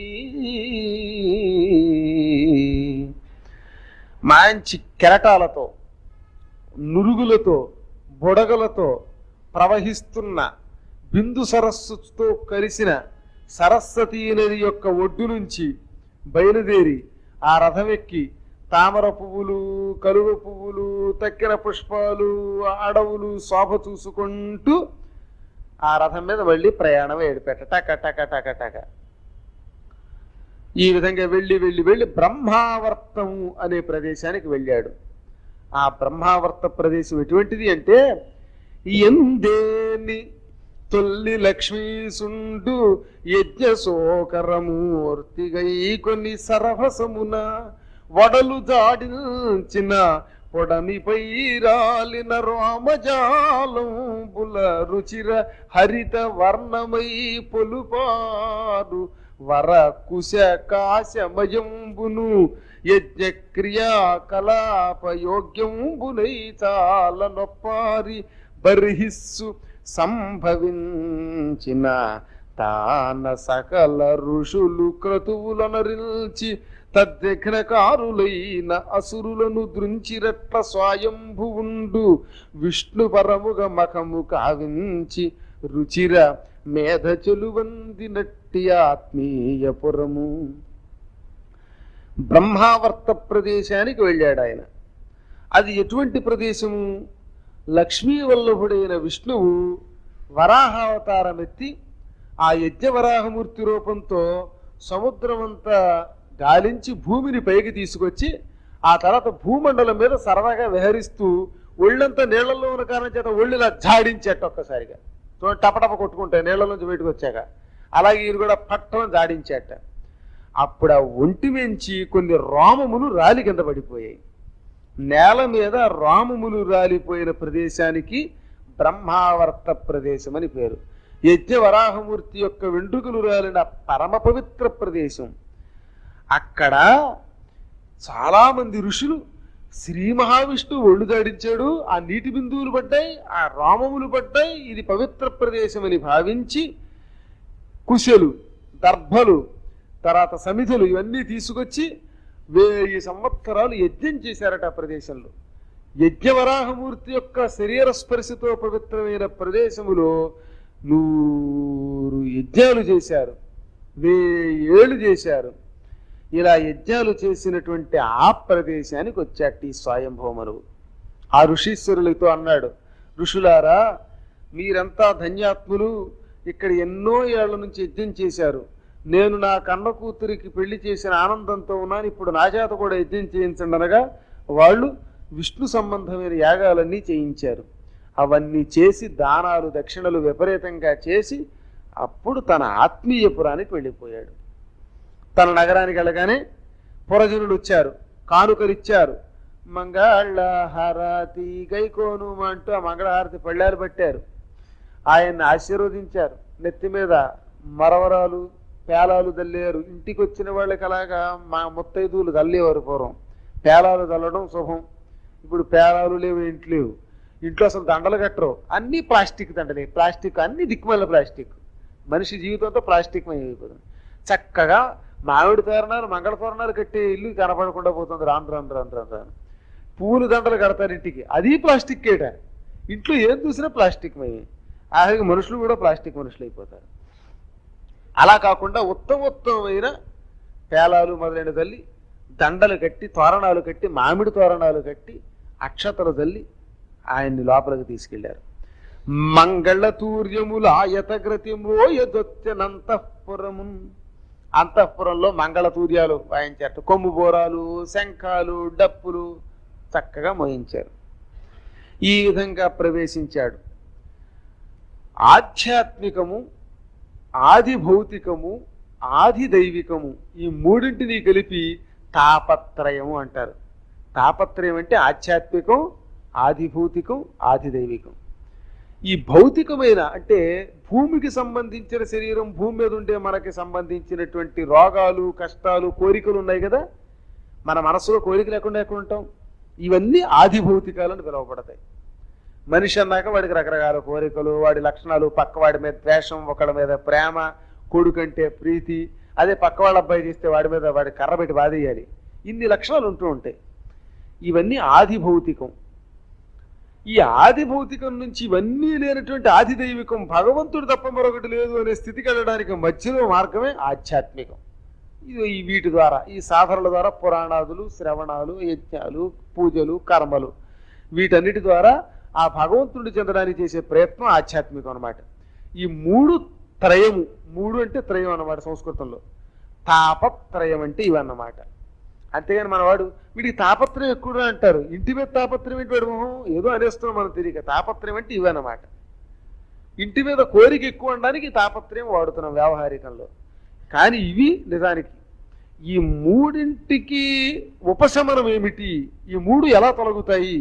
మంచి కెరటాలతో నురుగులతో బొడగలతో ప్రవహిస్తున్న బిందు సరస్సుతో కలిసిన సరస్వతీ నది యొక్క ఒడ్డు నుంచి బయలుదేరి ఆ రథమెక్కి తామర పువ్వులు, కలువ పువ్వులు, తక్కిన పుష్పాలు, అడవులు శోభ చూసుకుంటూ ఆ రథం మీద మళ్ళీ ప్రయాణం ఏడిపెట్ట టక టక టక టక. ఈ విధంగా వెళ్ళి వెళ్ళి వెళ్ళి బ్రహ్మావర్తం అనే ప్రదేశానికి వెళ్ళాడు. ఆ బ్రహ్మావర్త ప్రదేశం ఎటువంటిది అంటే, ఎందేని తొల్లి లక్ష్మీసుండు యజ్ఞశోకరమూర్తిగై కొన్ని సరభసమున వడలు జాడించిన పొడమిపై రాలిన రామజాలంబుల రుచిర హరిత వర్ణమై పొలుపారు వర కుశ కాశమయంబును యజ్ఞక్రియా కలాపయోగ్యంబునై చాల నొప్పారి బర్హిస్సు సంభవించిన తాన సకల ఋషులు క్రతువులనరిల్చి తద్విఘ్నకారులైన అసురులను దృంచిరట్ల స్వయంభువుండు విష్ణు పరముగ మఖము కావించి రుచిర మేధ చెలువందినట్టి ఆత్మీయపురము. బ్రహ్మావర్త ప్రదేశానికి వెళ్ళాడు ఆయన. అది ఎటువంటి ప్రదేశము? లక్ష్మీ వల్లభుడైన విష్ణువు వరాహావతారం ఎత్తి ఆ యజ్ఞవరాహమూర్తి రూపంతో సముద్రమంతా గాలించి భూమిని పైకి తీసుకొచ్చి ఆ తర్వాత భూమండలం మీద సరదాగా విహరిస్తూ ఒళ్ళంతా నీళ్లలో ఉన్న కారణం చేత ఒళ్ళులా జాడించేట ఒక్కసారిగా టపటప కొట్టుకుంటాయి నీళ్ల నుంచి బయటకు వచ్చాక. అలాగే ఈయన కూడా పట్టణం జాడించేట. అప్పుడు ఆ ఒంటి మించి కొన్ని రామములు రాలి కింద పడిపోయాయి. నేల మీద రామములు రాలిపోయిన ప్రదేశానికి బ్రహ్మావర్త ప్రదేశం అని పేరు. యజ్ఞవరాహమూర్తి యొక్క వెంట్రుకలు రాలిన పరమ పవిత్ర ప్రదేశం. అక్కడ చాలా మంది ఋషులు శ్రీ మహావిష్ణువు ఒళ్ళు దాడించాడు, ఆ నీటి బిందువులు పడ్డాయి, ఆ రామములు పడ్డాయి, ఇది పవిత్ర ప్రదేశం అని భావించి కుశలు, దర్భలు, తర్వాత సమిధులు ఇవన్నీ తీసుకొచ్చి 1000 సంవత్సరాలు యజ్ఞం చేశారట ఆ ప్రదేశంలో. యజ్ఞవరాహమూర్తి యొక్క శరీర స్పర్శతో పవిత్రమైన ప్రదేశములో 100 యజ్ఞాలు చేశారు, 1000 ఏళ్ళు చేశారు. ఇలా యజ్ఞాలు చేసినటువంటి ఆ ప్రదేశానికి వచ్చాట ఈ స్వయంభూమనువు. ఆ ఋషీశ్వరులతో అన్నాడు, ఋషులారా మీరంతా ధన్యాత్ములు, ఇక్కడ ఎన్నో ఏళ్ల నుంచి యజ్ఞం చేశారు. నేను నా కన్న కూతురికి పెళ్లి చేసిన ఆనందంతో ఉన్నాను, ఇప్పుడు నా చేత కూడా యజ్ఞం చేయించండి అనగా వాళ్ళు విష్ణు సంబంధమైన యాగాలన్నీ చేయించారు. అవన్నీ చేసి దానాలు దక్షిణలు విపరీతంగా చేసి అప్పుడు తన ఆత్మీయపురానికి వెళ్ళిపోయాడు. తన నగరానికి వెళ్ళగానే పురజనులు వచ్చారు, కానుకలిచ్చారు. మంగళహారతి గైకోను అంటూ ఆ మంగళహారతి పళ్ళారు పట్టారు. ఆయన్ని ఆశీర్వదించారు. నెత్తి మీద మరవరాలు పేలాలు దల్లేరు. ఇంటికి వచ్చిన వాళ్ళకి అలాగా మా ముత్తైదువులు దల్లేవారు పూర్వం. పేలాలు దల్లడం శుభం. ఇప్పుడు పేలాలు లేవు, ఇంట్లో లేవు. ఇంట్లో అసలు దండలు కట్టరు, అన్ని ప్లాస్టిక్ దండలే. ప్లాస్టిక్ అన్ని దిక్కుమల్ల ప్లాస్టిక్. మనిషి జీవితంతో ప్లాస్టిక్ అయిపోతుంది. చక్కగా మామిడి తోరణాలు మంగళ తోరణాలు కట్టే ఇల్లు కనపడకుండా పోతుంది. రాను రాను రాను రాను రాను పూలు దండలు కడతారు ఇంటికి, అది ప్లాస్టిక్ కేట. ఇంట్లో ఏం చూసినా ప్లాస్టిక్ మయ్యి. ఆఖరికి మనుషులు కూడా ప్లాస్టిక్ మనుషులు అయిపోతారు. అలా కాకుండా ఉత్తమోత్తమైన పేలాలు మొదలైన తల్లి దండలు కట్టి, తోరణాలు కట్టి, మామిడి తోరణాలు కట్టి, అక్షతలు తల్లి ఆయన్ని లోపలికి తీసుకెళ్లారు. మంగళ తూర్యముల ఆయతగ్రతిమోయదొత్యనంతఃపురము. అంతఃపురంలో మంగళ తూర్యాలు వాయించారు. కొమ్ము బోరాలు, శంఖాలు, డప్పులు చక్కగా మోయించారు. ఈ విధంగా ప్రవేశించాడు. ఆధ్యాత్మికము, ఆది భౌతికము, ఆది దైవికము ఈ మూడింటిని కలిపి తాపత్రయము అంటారు. తాపత్రయం అంటే ఆధ్యాత్మికం, ఆది భౌతికం, ఆది దైవికం. ఈ భౌతికమైన అంటే భూమికి సంబంధించిన శరీరం, భూమి మీద ఉండే మనకి సంబంధించినటువంటి రోగాలు, కష్టాలు, కోరికలు ఉన్నాయి కదా. మన మనసులో కోరిక లేకుండా ఎక్కడ ఉంటాం? ఇవన్నీ ఆది భౌతికాలను పిలువబడతాయి. మనిషి అన్నాక వాడికి రకరకాల కోరికలు, వాడి లక్షణాలు, పక్కవాడి మీద ద్వేషం, ఒకళ్ళ మీద ప్రేమ, కొడుకంటే ప్రీతి, అదే పక్కవాళ్ళ అబ్బాయి చేస్తే వాడి మీద వాడి కర్ర పెట్టి బాధేయాలి. ఇన్ని లక్షణాలు ఉంటూ ఉంటాయి. ఇవన్నీ ఆది భౌతికం. ఈ ఆది భౌతికం నుంచి ఇవన్నీ లేనటువంటి ఆది దైవికం, భగవంతుడు తప్ప మరొకటి లేదు అనే స్థితికి వెళ్ళడానికి మధ్యలో మార్గమే ఆధ్యాత్మికం. ఇది వీటి ద్వారా, ఈ సాధనల ద్వారా, పురాణాదులు, శ్రవణాలు, యజ్ఞాలు, పూజలు, కర్మలు, వీటన్నిటి ద్వారా ఆ భగవంతుడిని చెందడానికి చేసే ప్రయత్నం ఆధ్యాత్మికం అనమాట. ఈ మూడు త్రయము, మూడు అంటే త్రయం అన్నమాట సంస్కృతంలో. తాపత్రయం అంటే ఇవన్నమాట. అంతేగాని మనవాడు వీడికి తాపత్రయం ఎక్కువ అంటారు. ఇంటి మీద తాపత్రయం ఏంటి వాడు మొహం ఏదో అనేస్తున్నాం మనం తెలియక. తాపత్రయం అంటే ఇవన్నమాట. ఇంటి మీద కోరిక ఎక్కువ అనడానికి తాపత్రయం వాడుతున్నాం వ్యవహారికంలో. కానీ ఇవి నిజానికి ఈ మూడింటికి ఉపశమనం ఏమిటి? ఈ మూడు ఎలా తొలగుతాయి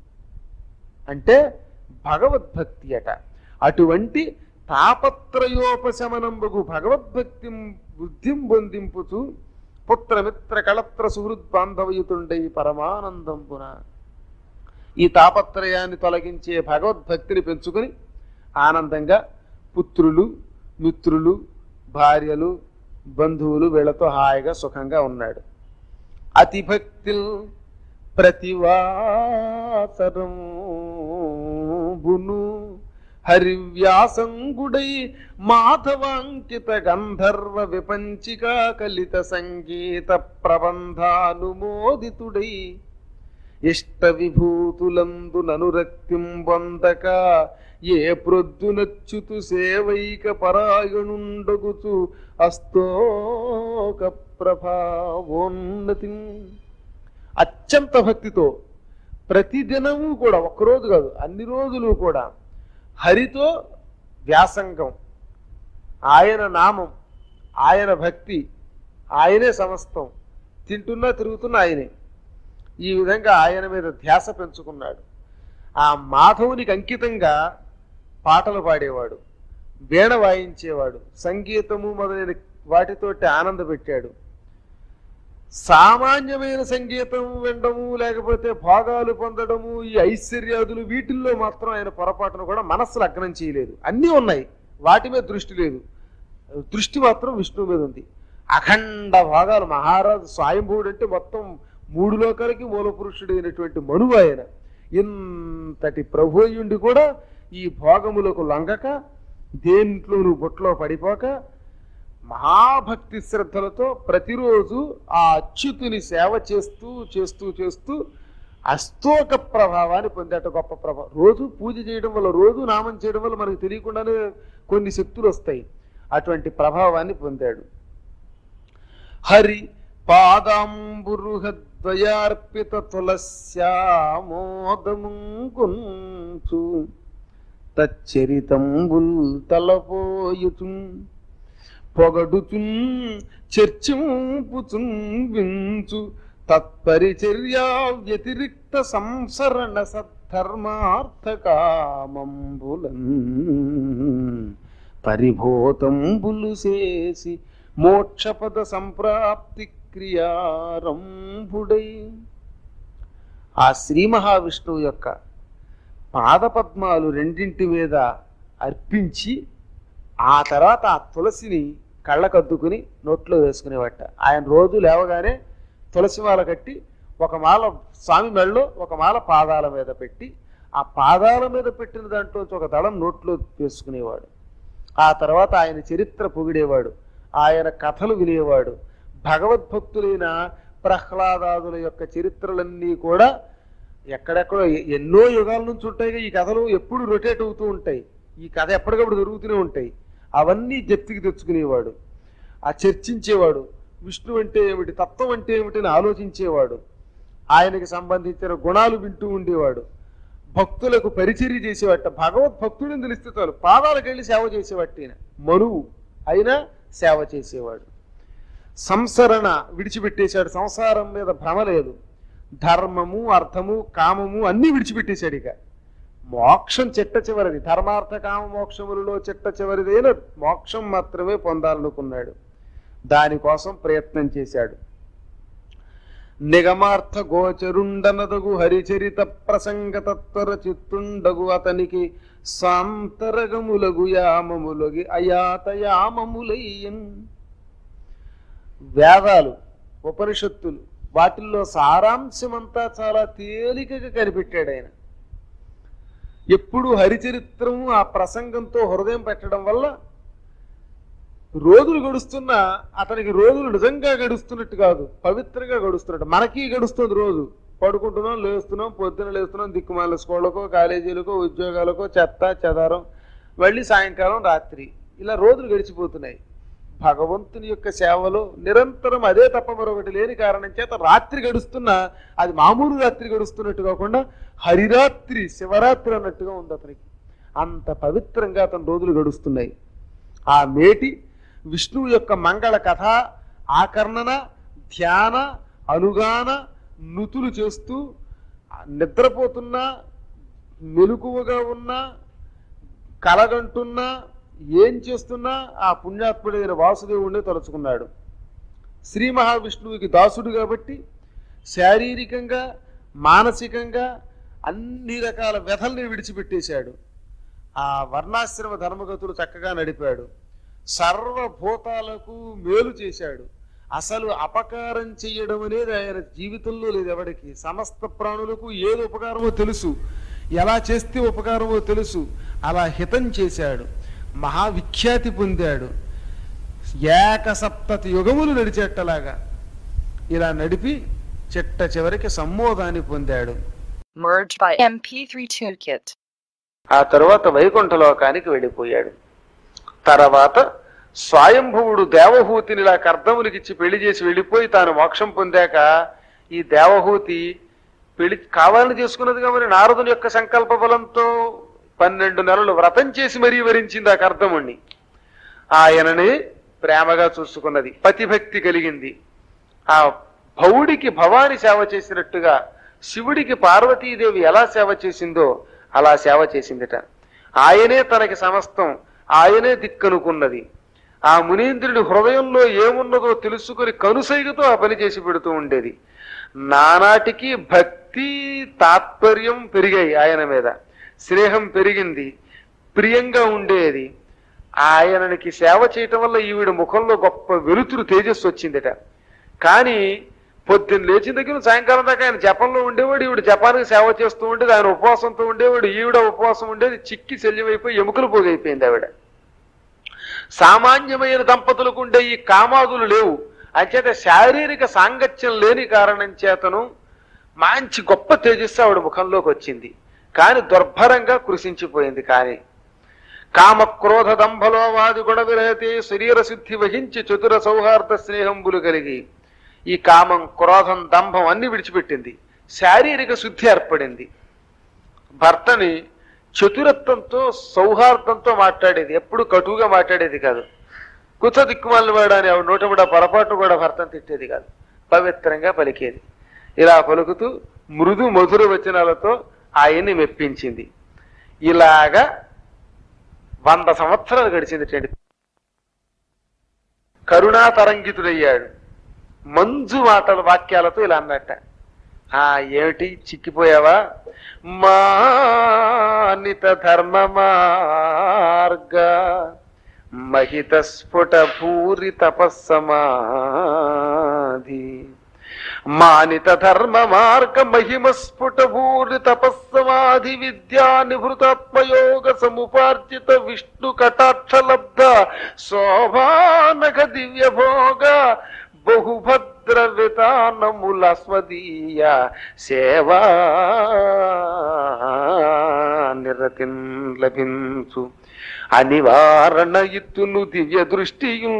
అంటే భగవద్భక్తి అట. అటువంటి తాపత్రయోపశమనంబగు భగవద్భక్తి బుద్ధిం పొందింపుచు పుత్రమిత్ర కళత్ర సుహృద్బాంధవయుతుండై పరమానందంపున. ఈ తాపత్రయాన్ని తొలగించే భగవద్భక్తిని పెంచుకొని ఆనందంగా పుత్రులు, మిత్రులు, భార్యలు, బంధువులు వీళ్లతో హాయిగా సుఖంగా ఉన్నాడు. అతిభక్తిల్ ప్రతివాసరం బును హరివ్యాసంగుడై మాధవాంకిత గంధర్వ విపంచికా కలిత సంగీత ప్రబంధానుమోదితుడై ఇష్ట విభూతులందు ననురక్తిం పొందక ఏ ప్రొద్దునచ్చుతు సేవైక పరాయణుండగుచు అస్తోక ప్రభావోన్నతి. అత్యంత భక్తితో ప్రతిదినము కూడా, ఒక్కరోజు కాదు అన్ని రోజులు కూడా హరితో వ్యాసంగం, ఆయన నామం, ఆయన భక్తి, ఆయనే సమస్తం, తింటున్నా తిరుగుతున్నా ఆయనే. ఈ విధంగా ఆయన మీద ధ్యాస పెంచుకున్నాడు. ఆ మాధవునికి అంకితంగా పాటలు పాడేవాడు, వీణ వాయించేవాడు, సంగీతము మొదలైన వాటితోటి ఆనంద పెట్టాడు. సామాన్యమైన సంగీతం వినడము, లేకపోతే భోగాలు పొందడము, ఈ ఐశ్వర్యాదులు వీటిల్లో మాత్రం ఆయన పొరపాటును కూడా మనస్సు లగ్నం చేయలేదు. అన్నీ ఉన్నాయి, వాటి మీద దృష్టి లేదు. దృష్టి మాత్రం విష్ణువు మీద ఉంది. అఖండ భోగాలు. మహారాజు స్వయంభూడు అంటే మొత్తం మూడు లోకాలకి మూల పురుషుడు అయినటువంటి మనువు ఆయన. ఇంతటి ప్రభువుండి కూడా ఈ భోగములకు లొంగక, దేంట్లోనూ బొట్లో పడిపోక, మహాభక్తి శ్రద్ధలతో ప్రతిరోజు ఆ అచ్యుతుని సేవ చేస్తూ చేస్తూ చేస్తూ అస్తోక ప్రభావాన్ని పొందేట. గొప్ప ప్రభావం. రోజు పూజ చేయడం వల్ల, రోజు నామం చేయడం వల్ల మనకు తెలియకుండానే కొన్ని శక్తులు వస్తాయి. అటువంటి ప్రభావాన్ని పొందాడు. హరి పాదాంబురుహద్వయార్పిత తులస్యామోదముంకుంచు తచ్చరితంబుల్ తలపోయుచు పొగడుచున్ చర్చింపుచున్ వించు తత్పరిచర్యా వ్యతిరిక్త సంసరణ సద్ధర్మార్థ కామంబులన్ పరిభూతంబులు చేసి మోక్షపద సంప్రాప్తి క్రియారంభుడై. ఆ శ్రీ మహావిష్ణువు యొక్క పాదపద్మాలు రెండింటి మీద అర్పించి ఆ తర్వాత ఆ తులసిని కళ్ళకద్దుకుని నోట్లో వేసుకునేవట. ఆయన రోజు లేవగానే తులసి మాల కట్టి ఒక మాల స్వామి మెళ్ళలో, ఒక మాల పాదాల మీద పెట్టి ఆ పాదాల మీద పెట్టిన దాంట్లో ఒక దళం నోట్లో వేసుకునేవాడు. ఆ తర్వాత ఆయన చరిత్ర పొగిడేవాడు, ఆయన కథలు వినేవాడు. భగవద్భక్తులైన ప్రహ్లాదాదుల యొక్క చరిత్రలన్నీ కూడా ఎక్కడెక్కడో ఎన్నో యుగాల నుంచి ఉంటాయి. ఈ కథలు ఎప్పుడు రొటేట్ అవుతూ ఉంటాయి, ఈ కథ ఎప్పటికప్పుడు జరుగుతూనే ఉంటాయి. అవన్నీ జప్తికి తెచ్చుకునేవాడు, ఆ చర్చించేవాడు. విష్ణు అంటే ఏమిటి, తత్వం అంటే ఏమిటి అని ఆలోచించేవాడు. ఆయనకి సంబంధించిన గుణాలు వింటూ ఉండేవాడు. భక్తులకు పరిచర్య చేసేవాట. భగవద్భక్తుడిని తెలిస్తే చాలు పాదాలకు వెళ్ళి సేవ చేసేవాట. ఈయన మనువు అయినా సేవ చేసేవాడు. సంసరణ విడిచిపెట్టేశాడు, సంసారం మీద భ్రమ లేదు. ధర్మము అర్థము కామము అన్నీ విడిచిపెట్టేశాడు. ఇక మోక్షం చిట్ట చివరిది, ధర్మార్థ కామ మోక్షములలో చిట్ట చివరిదైన మోక్షం మాత్రమే పొందాలనుకున్నాడు. దానికోసం ప్రయత్నం చేశాడు. నిగమార్థ గోచరుండనదగు హరిచరిత ప్రసంగ తత్వర చిత్తుండగు అతనికి సాంతరగములగు యామములగి అయాతయామములయ్యన్. వేదాలు ఉపనిషత్తులు వాటిల్లో సారాంశమంతా చాలా తేలికగా కనిపెట్టాడు ఆయన. ఎప్పుడు హరిచరిత్రము ఆ ప్రసంగంతో హృదయం పెట్టడం వల్ల రోజులు గడుస్తున్నా అతనికి రోజులు నిజంగా గడుస్తున్నట్టు కాదు, పవిత్రంగా గడుస్తున్నట్టు. మనకి గడుస్తుంది రోజు, పడుకుంటున్నాం, లేస్తున్నాం, పొద్దున లేస్తున్నాం, దిక్కుమాల స్కూళ్ళకో కాలేజీలకో ఉద్యోగాలకో చెత్త చెదారం, మళ్ళీ సాయంకాలం రాత్రి, ఇలా రోజులు గడిచిపోతున్నాయి. భగవంతుని యొక్క సేవలో నిరంతరం అదే తప్ప మరొకటి లేని కారణం చేత రాత్రి గడుస్తున్నా అది మామూలు రాత్రి గడుస్తున్నట్టు కాకుండా హరిరాత్రి, శివరాత్రి అన్నట్టుగా ఉంది అతనికి. అంత పవిత్రంగా అతని రోజులు గడుస్తున్నాయి. ఆ మేటి విష్ణువు యొక్క మంగళ కథ ఆకర్ణన, ధ్యాన, అనుగాన, నుతులు చేస్తూ నిద్రపోతున్నా, మెలకువగా ఉన్నా, కలగంటున్నా, ఏం చేస్తున్నా ఆ పుణ్యాత్ముడైన వాసుదేవుడిని తలుచుకున్నాడు. శ్రీ మహావిష్ణువుకి దాసుడు కాబట్టి శారీరకంగా మానసికంగా అన్ని రకాల వ్యధల్ని విడిచిపెట్టేశాడు. ఆ వర్ణాశ్రమ ధర్మగతులు చక్కగా నడిపాడు. సర్వభూతాలకు మేలు చేశాడు. అసలు అపకారం చెయ్యడం అనేది ఆయన జీవితంలో లేదు ఎవడికి. సమస్త ప్రాణులకు ఏది ఉపకారమో తెలుసు, ఎలా చేస్తే ఉపకారమో తెలుసు. అలా హితం చేశాడు, మహావిఖ్యాతి పొందాడు. ఏకసప్తతి యుగములు నడిచేట్టలాగా ఇలా నడిపి చిట్ట చివరికి సమ్మోదాన్ని పొందాడు. Merged by MP3 Toolkit. ఆ తరువాత వైకుంఠలోకానికి వెళ్ళిపోయాడు. తర్వాత స్వయంభువుడు దేవహూతిని ఇలా కర్దములకిచ్చి పెళ్లి చేసి వెళ్ళిపోయి తాను మోక్షం పొందాక ఈ దేవహూతి పెళ్లి కావాలని చేసుకున్నదిగా మరి నారదుని యొక్క సంకల్ప బలంతో 12 నెలలు వ్రతం చేసి మరీ వరించింది ఆ కర్దముణ్ణి. ఆయనని ప్రేమగా చూసుకున్నది, పతిభక్తి కలిగింది. ఆ భవుడికి భవాని సేవ చేసినట్టుగా శివుడికి పార్వతీదేవి ఎలా సేవ చేసిందో అలా సేవ చేసిందిట. ఆయనే తనకి సమస్తం, ఆయనే దిక్కనుకున్నది. ఆ మునీంద్రుడి హృదయంలో ఏమున్నదో తెలుసుకుని కనుసైగతో ఆ పని చేసి పెడుతూ ఉండేది. నానాటికి భక్తి తాత్పర్యం పెరిగాయి, ఆయన మీద స్నేహం పెరిగింది, ప్రియంగా ఉండేది. ఆయనకి సేవ చేయటం వల్ల ఈవిడ ముఖంలో గొప్ప వెలుతురు తేజస్సు వచ్చిందట. కానీ పొద్దున్న లేచిన దగ్గర సాయంకాలం దాకా ఆయన జపంలో ఉండేవాడు, ఈవిడ జపానికి సేవ చేస్తూ ఉండేది. ఆయన ఉపవాసంతో ఉండేవాడు, ఈవిడ ఉపవాసం ఉండేది. చిక్కి శల్యమైపోయి ఎముకలు పోగైపోయింది ఆవిడ. సామాన్యమైన దంపతులకు ఉండే ఈ కామాదులు లేవు. అంచేత శారీరక సాంగత్యం లేని కారణం చేతను మంచి గొప్ప తేజస్సు ఆవిడ ముఖంలోకి వచ్చింది. కానీ దుర్భరంగా కృషించిపోయింది. కానీ కామక్రోధ దంభలోవాది గుణ విరహతే శరీర శుద్ధి వహించి చతుర సౌహార్ద స్నేహంబులు కలిగి ఈ కామం, క్రోధం, దంభం అన్ని విడిచిపెట్టింది. శారీరక శుద్ధి ఏర్పడింది. భర్తని చతురత్వంతో సౌహార్దంతో మాట్లాడేది, ఎప్పుడు కటువుగా మాట్లాడేది కాదు. కూర్చో దిక్కుమాలిన వాడు అని ఆవిడ నోట కూడా పొరపాటు కూడా భర్తను తిట్టేది కాదు, పవిత్రంగా పలికేది. ఇలా పలుకుతూ మృదు మధుర వచనాలతో ఆయన్ని మెప్పించింది. ఇలాగా 100 సంవత్సరాలు గడిచింది. కరుణా తరంగితుడయ్యాడు. మంజు మాటల వాక్యాలతో ఇలా అన్నట్ట, ఏమిటి చిక్కిపోయావా? మానిత ధర్మ మార్గ మహిత స్ఫుట భూరి తపస్సమాధి. మానిత ధర్మ మార్గ మహిమ స్ఫుట భూరి తపస్సమాధి విద్యా నివృతాత్మయోగ సముపార్జిత విష్ణు కటాక్షలబ్ధ శోభానఘ దివ్య భోగ బహుభద్ర వితానముల స్వదీయ సేవా నిరతిన్ లభించు అనివారణ ఇత్తును దివ్య దృష్టియు.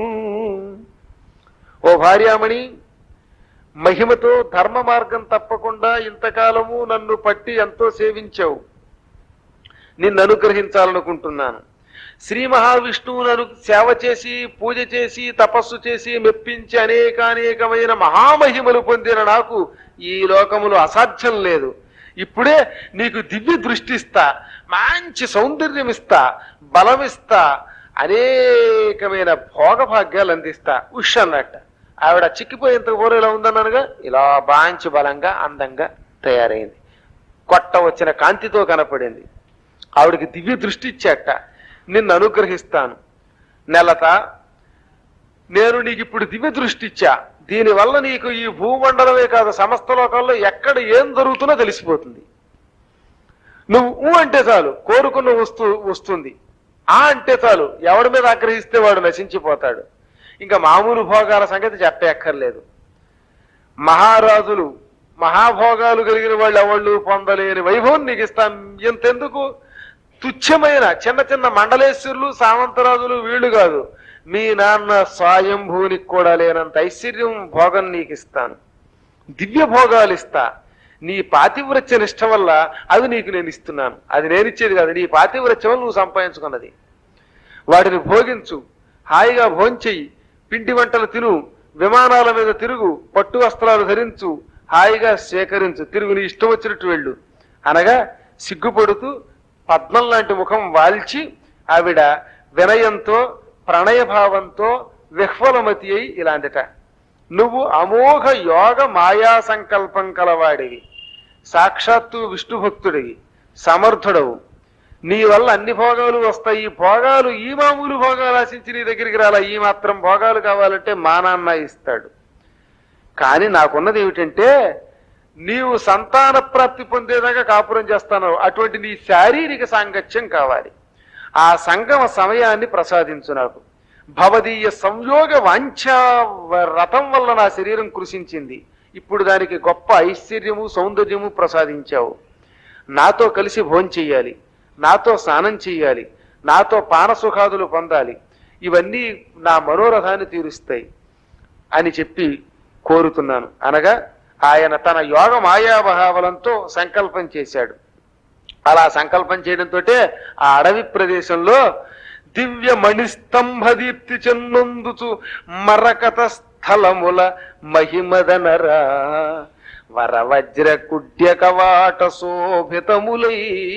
ఓ భార్యామణి, మహిమతో ధర్మ మార్గం తప్పకుండా ఇంతకాలము నన్ను పట్టి ఎంతో సేవించావు, నిన్ను అనుగ్రహించాలనుకుంటున్నాను. శ్రీ మహావిష్ణువును సేవ చేసి పూజ చేసి తపస్సు చేసి మెప్పించి అనేకమైన మహామహిమలు పొందిన నాకు ఈ లోకములో అసాధ్యం లేదు. ఇప్పుడే నీకు దివ్య దృష్టిస్తా, మంచి సౌందర్యం ఇస్తా, బలమిస్తా, అనేకమైన భోగభాగ్యాలు అందిస్తా. ఉష్ అన్నట్ట. ఆవిడ చిక్కిపోయేంత ఊరు ఇలా ఉందన్నానుగా, ఇలా బాంచి బలంగా అందంగా తయారైంది. కొట్ట వచ్చిన కాంతితో కనపడింది. ఆవిడకి దివ్య దృష్టి ఇచ్చాట. నిన్ను అనుగ్రహిస్తాను నెలత, నేను నీకు ఇప్పుడు దివ్య దృష్టి ఇచ్చా. దీనివల్ల నీకు ఈ భూమండలమే కాదు సమస్త లోకాల్లో ఎక్కడ ఏం జరుగుతుందో తెలిసిపోతుంది. నువ్వు అంటే చాలు కోరుకున్న వస్తుంది, అంటే చాలు ఎవడి మీద ఆగ్రహిస్తే వాడు నశించిపోతాడు. ఇంకా మామూలు భోగాల సంగతి చెప్పక్కర్లేదు. మహారాజులు మహాభోగాలు కలిగిన వాళ్ళు ఎవళ్ళు పొందలేని వైభవం నీకు ఇస్తాం. ఎంతెందుకు, తుచ్చమైన చిన్న చిన్న మండలేశ్వరులు సామంతరాజులు వీళ్ళు కాదు, మీ నాన్న స్వయంభూనికి కూడా లేనంత ఐశ్వర్యం భోగం నీకు ఇస్తాను. దివ్య భోగాలు ఇస్తా. నీ పాతివ్రత్య నిష్ట వల్ల అవి నీకు నేను ఇస్తున్నాను. అది నేనిచ్చేది కాదు, నీ పాతివ్రత్యం నువ్వు సంపాదించుకున్నది. వాటిని భోగించు, హాయిగా భోంచెయ్యి, పిండి వంటలు తిను, విమానాల మీద తిరుగు, పట్టు వస్త్రాలు ధరించు, హాయిగా స్వీకరించు, తిరుగు, నీ ఇష్టం వచ్చినట్టు వెళ్ళు అనగా సిగ్గుపడుతూ పద్మం లాంటి ముఖం వాల్చి ఆవిడ వినయంతో ప్రణయభావంతో విహ్వలమతి అయి ఇలాంటిట. నువ్వు అమోఘ యోగ మాయా సంకల్పం కలవాడివి, సాక్షాత్తు విష్ణు భక్తుడివి, సమర్థుడవు. నీ వల్ల అన్ని భోగాలు వస్తాయి. ఈ భోగాలు ఈ మామూలు భోగాలు ఆశించి నీ దగ్గరికి రాలా. ఈ మాత్రం భోగాలు కావాలంటే మా నాన్న ఇస్తాడు. కానీ నాకున్నది ఏమిటంటే, నీవు సంతాన ప్రాప్తి పొందేదాకా కాపురం చేస్తాను. అటువంటి నీ శారీరక సాంగత్యం కావాలి. ఆ సంగమ సమయాన్ని ప్రసాదించు నాకు. భవదీయ సంయోగ వాంఛా రథం వల్ల నా శరీరం కృషించింది. ఇప్పుడు దానికి గొప్ప ఐశ్వర్యము సౌందర్యము ప్రసాదించావు. నాతో కలిసి భోంచెయ్యాలి, నాతో స్నానం చెయ్యాలి, నాతో పానసుఖాదులు పొందాలి. ఇవన్నీ నా మనోరథాన్ని తీరుస్తాయి అని చెప్పి కోరుతున్నాను అనగా ఆయన తన యోగ మాయాభావలంతో సంకల్పం చేశాడు. అలా సంకల్పం చేయడంతో ఆ అడవి ప్రదేశంలో దివ్య మణిస్తంభ దీప్తి చెన్నందుచు మరకత స్థలముల మహిమదనరా వరవజ్ర కుడ్య కవాట శోభితములై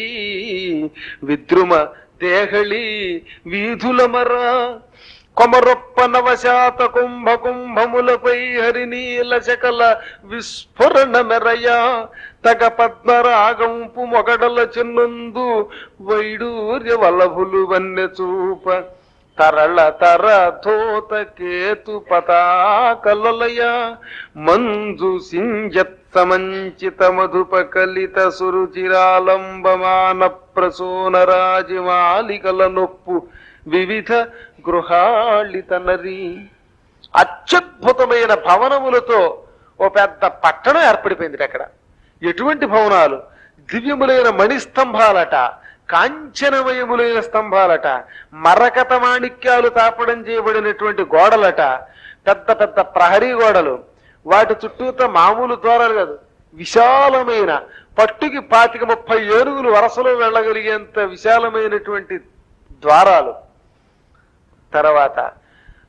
విద్రుమ దేహళి వీధుల మరా కొమరొప్ప నవశాత కుంభములపై హరినీల శకల విస్ఫురణ మెరయా తగ పద్మరాగంపు మొగడల చెన్నందు వైడూర్య వల్లభులు వన్నె చూప తరళ తర ధోత కేతు పతాకలయ మంజు సింజత్ సమంచిత మధుప కలిత సురుచిరాలంబమాన ప్రసూనరాజిమాలికల నొప్పు వివిధ గృహాళిత నరి. అత్యద్భుతమైన భవనములతో ఓ పెద్ద పట్టణం ఏర్పడిపోయింది. అక్కడ ఎటువంటి భవనాలు! దివ్యములైన మణిస్తంభాలట, కాంచనమయములైన స్తంభాలట, మరకత మాణిక్యాలు తాపడం చేయబడినటువంటి గోడలట, పెద్ద పెద్ద ప్రహరీ గోడలు, వాటి చుట్టూతో మామూలు ద్వారాలు కాదు, విశాలమైన పట్టుకి 25-30 ఏనుగులు వరసలో వెళ్ళగలిగేంత విశాలమైనటువంటి ద్వారాలు. తర్వాత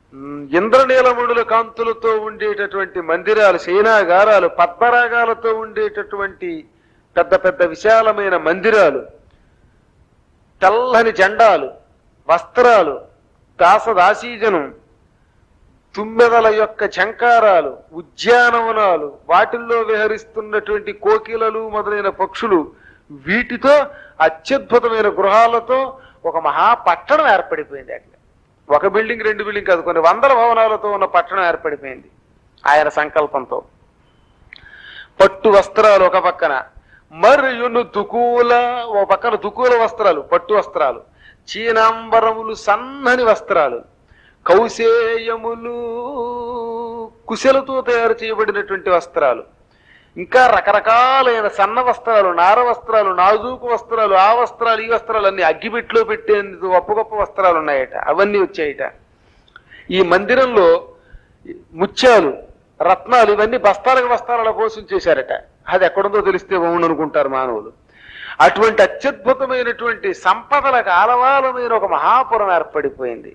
ఇంద్రనీలమణుల కాంతులతో ఉండేటటువంటి మందిరాలు, శయనాగారాలు, పద్మరాగాలతో ఉండేటటువంటి పెద్ద పెద్ద విశాలమైన మందిరాలు, తెల్లని జెండాలు, వస్త్రాలు, దాసదాసీజనం, తుమ్మెదల యొక్క ఝంకారాలు, ఉద్యానవనాలు, వాటిల్లో విహరిస్తున్నటువంటి కోకిలలు మొదలైన పక్షులు, వీటితో అత్యద్భుతమైన గృహాలతో ఒక మహాపట్టణం ఏర్పడిపోయింది. అట్లా ఒక బిల్డింగ్, రెండు బిల్డింగ్ కాదు, కొన్ని వందల భవనాలతో ఉన్న పట్టణం ఏర్పడిపోయింది ఆయన సంకల్పంతో. పట్టు వస్త్రాలు ఒక పక్కన, మరియును దుకూల ఒక పక్కన, దుకూల వస్త్రాలు, పట్టు వస్త్రాలు, చీనాంబరములు, సన్నని వస్త్రాలు, కౌశేయములు, కుశలతో తయారు చేయబడినటువంటి వస్త్రాలు, ఇంకా రకరకాలైన సన్న వస్త్రాలు, నార వస్త్రాలు, నాజూకు వస్త్రాలు, ఆ వస్త్రాలు, ఈ వస్త్రాలు అన్ని అగ్గిపెట్లో పెట్టేందుకు గొప్ప గొప్ప వస్త్రాలు ఉన్నాయట. అవన్నీ వచ్చాయట. ఈ మందిరంలో ముత్యాలు, రత్నాలు ఇవన్నీ బస్తాలకు బస్తాల కోసం చేశారట. అది ఎక్కడుందో తెలిస్తే బాగుండు అనుకుంటారు మానవులు. అటువంటి అత్యద్భుతమైనటువంటి సంపదలకు ఆలవాలమైన ఒక మహాపురం ఏర్పడిపోయింది.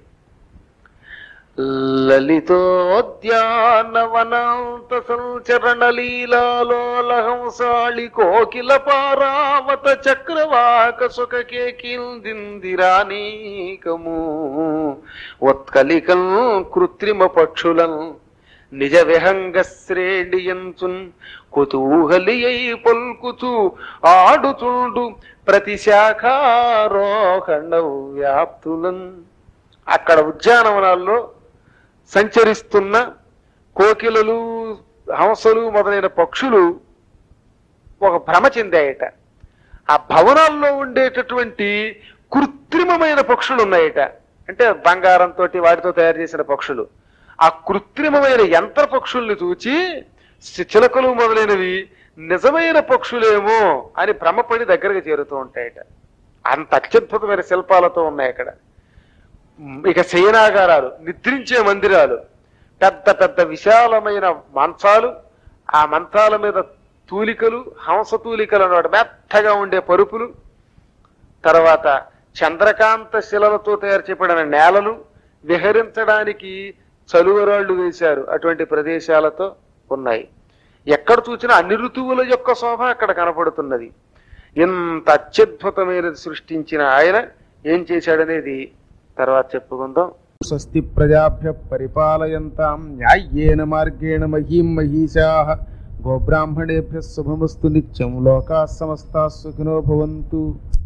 లలితోద్యానవనాంత సంచరణ లీలాలోలహంసాళి కోకిల పారావత చక్రవాక సుఖకే కిందిరానీకము ఉత్కలికం కృత్రిమ పక్షులం నిజ విహంగ శ్రేణియంచున్ కుతూహలి అయి పల్కుచు ఆడుచుండు ప్రతి శాఖారోహణ వ్యాప్తులం. అక్కడ ఉద్యానవనాల్లో సంచరిస్తున్న కోకిలలు, హంసలు మొదలైన పక్షులు ఒక భ్రమ చెందాయట. ఆ భవనాల్లో ఉండేటటువంటి కృత్రిమమైన పక్షులు ఉన్నాయట. అంటే బంగారంతో వాటితో తయారు చేసిన పక్షులు. ఆ కృత్రిమమైన యంత్ర పక్షుల్ని చూచి చిలకలు మొదలైనవి నిజమైన పక్షులేమో అని భ్రమపడి దగ్గరకు చేరుతూ ఉంటాయట. అంత అత్యద్భుతమైన శిల్పాలతో ఉన్నాయి అక్కడ. ఇక శయనాగారాలు, నిద్రించే మందిరాలు, పెద్ద పెద్ద విశాలమైన మంచాలు, ఆ మంచాల మీద తూలికలు, హంస తూలికలు అన్నమాట, మెత్తగా ఉండే పరుపులు, తర్వాత చంద్రకాంత శిలలతో తయారు చేయబడిన నేలలు, విహరించడానికి చలువరాళ్లు వేశారు. అటువంటి ప్రదేశాలతో ఉన్నాయి. ఎక్కడ చూసినా అన్ని ఋతువుల యొక్క శోభ అక్కడ కనపడుతున్నది. ఇంత అత్యద్భుతమైనది సృష్టించిన ఆయన ఏం చేశాడనేది తర్వాత చెప్పుకుందాం. స్వస్తి ప్రజాభ్య పరిపాలయంతాం న్యాయేన మార్గేణ మహీం మహీషాః గోబ్రాహ్మణేభ్యః శుభమస్తు నిత్యం. లోకాః సమస్తాః సుఖినో భవంతు.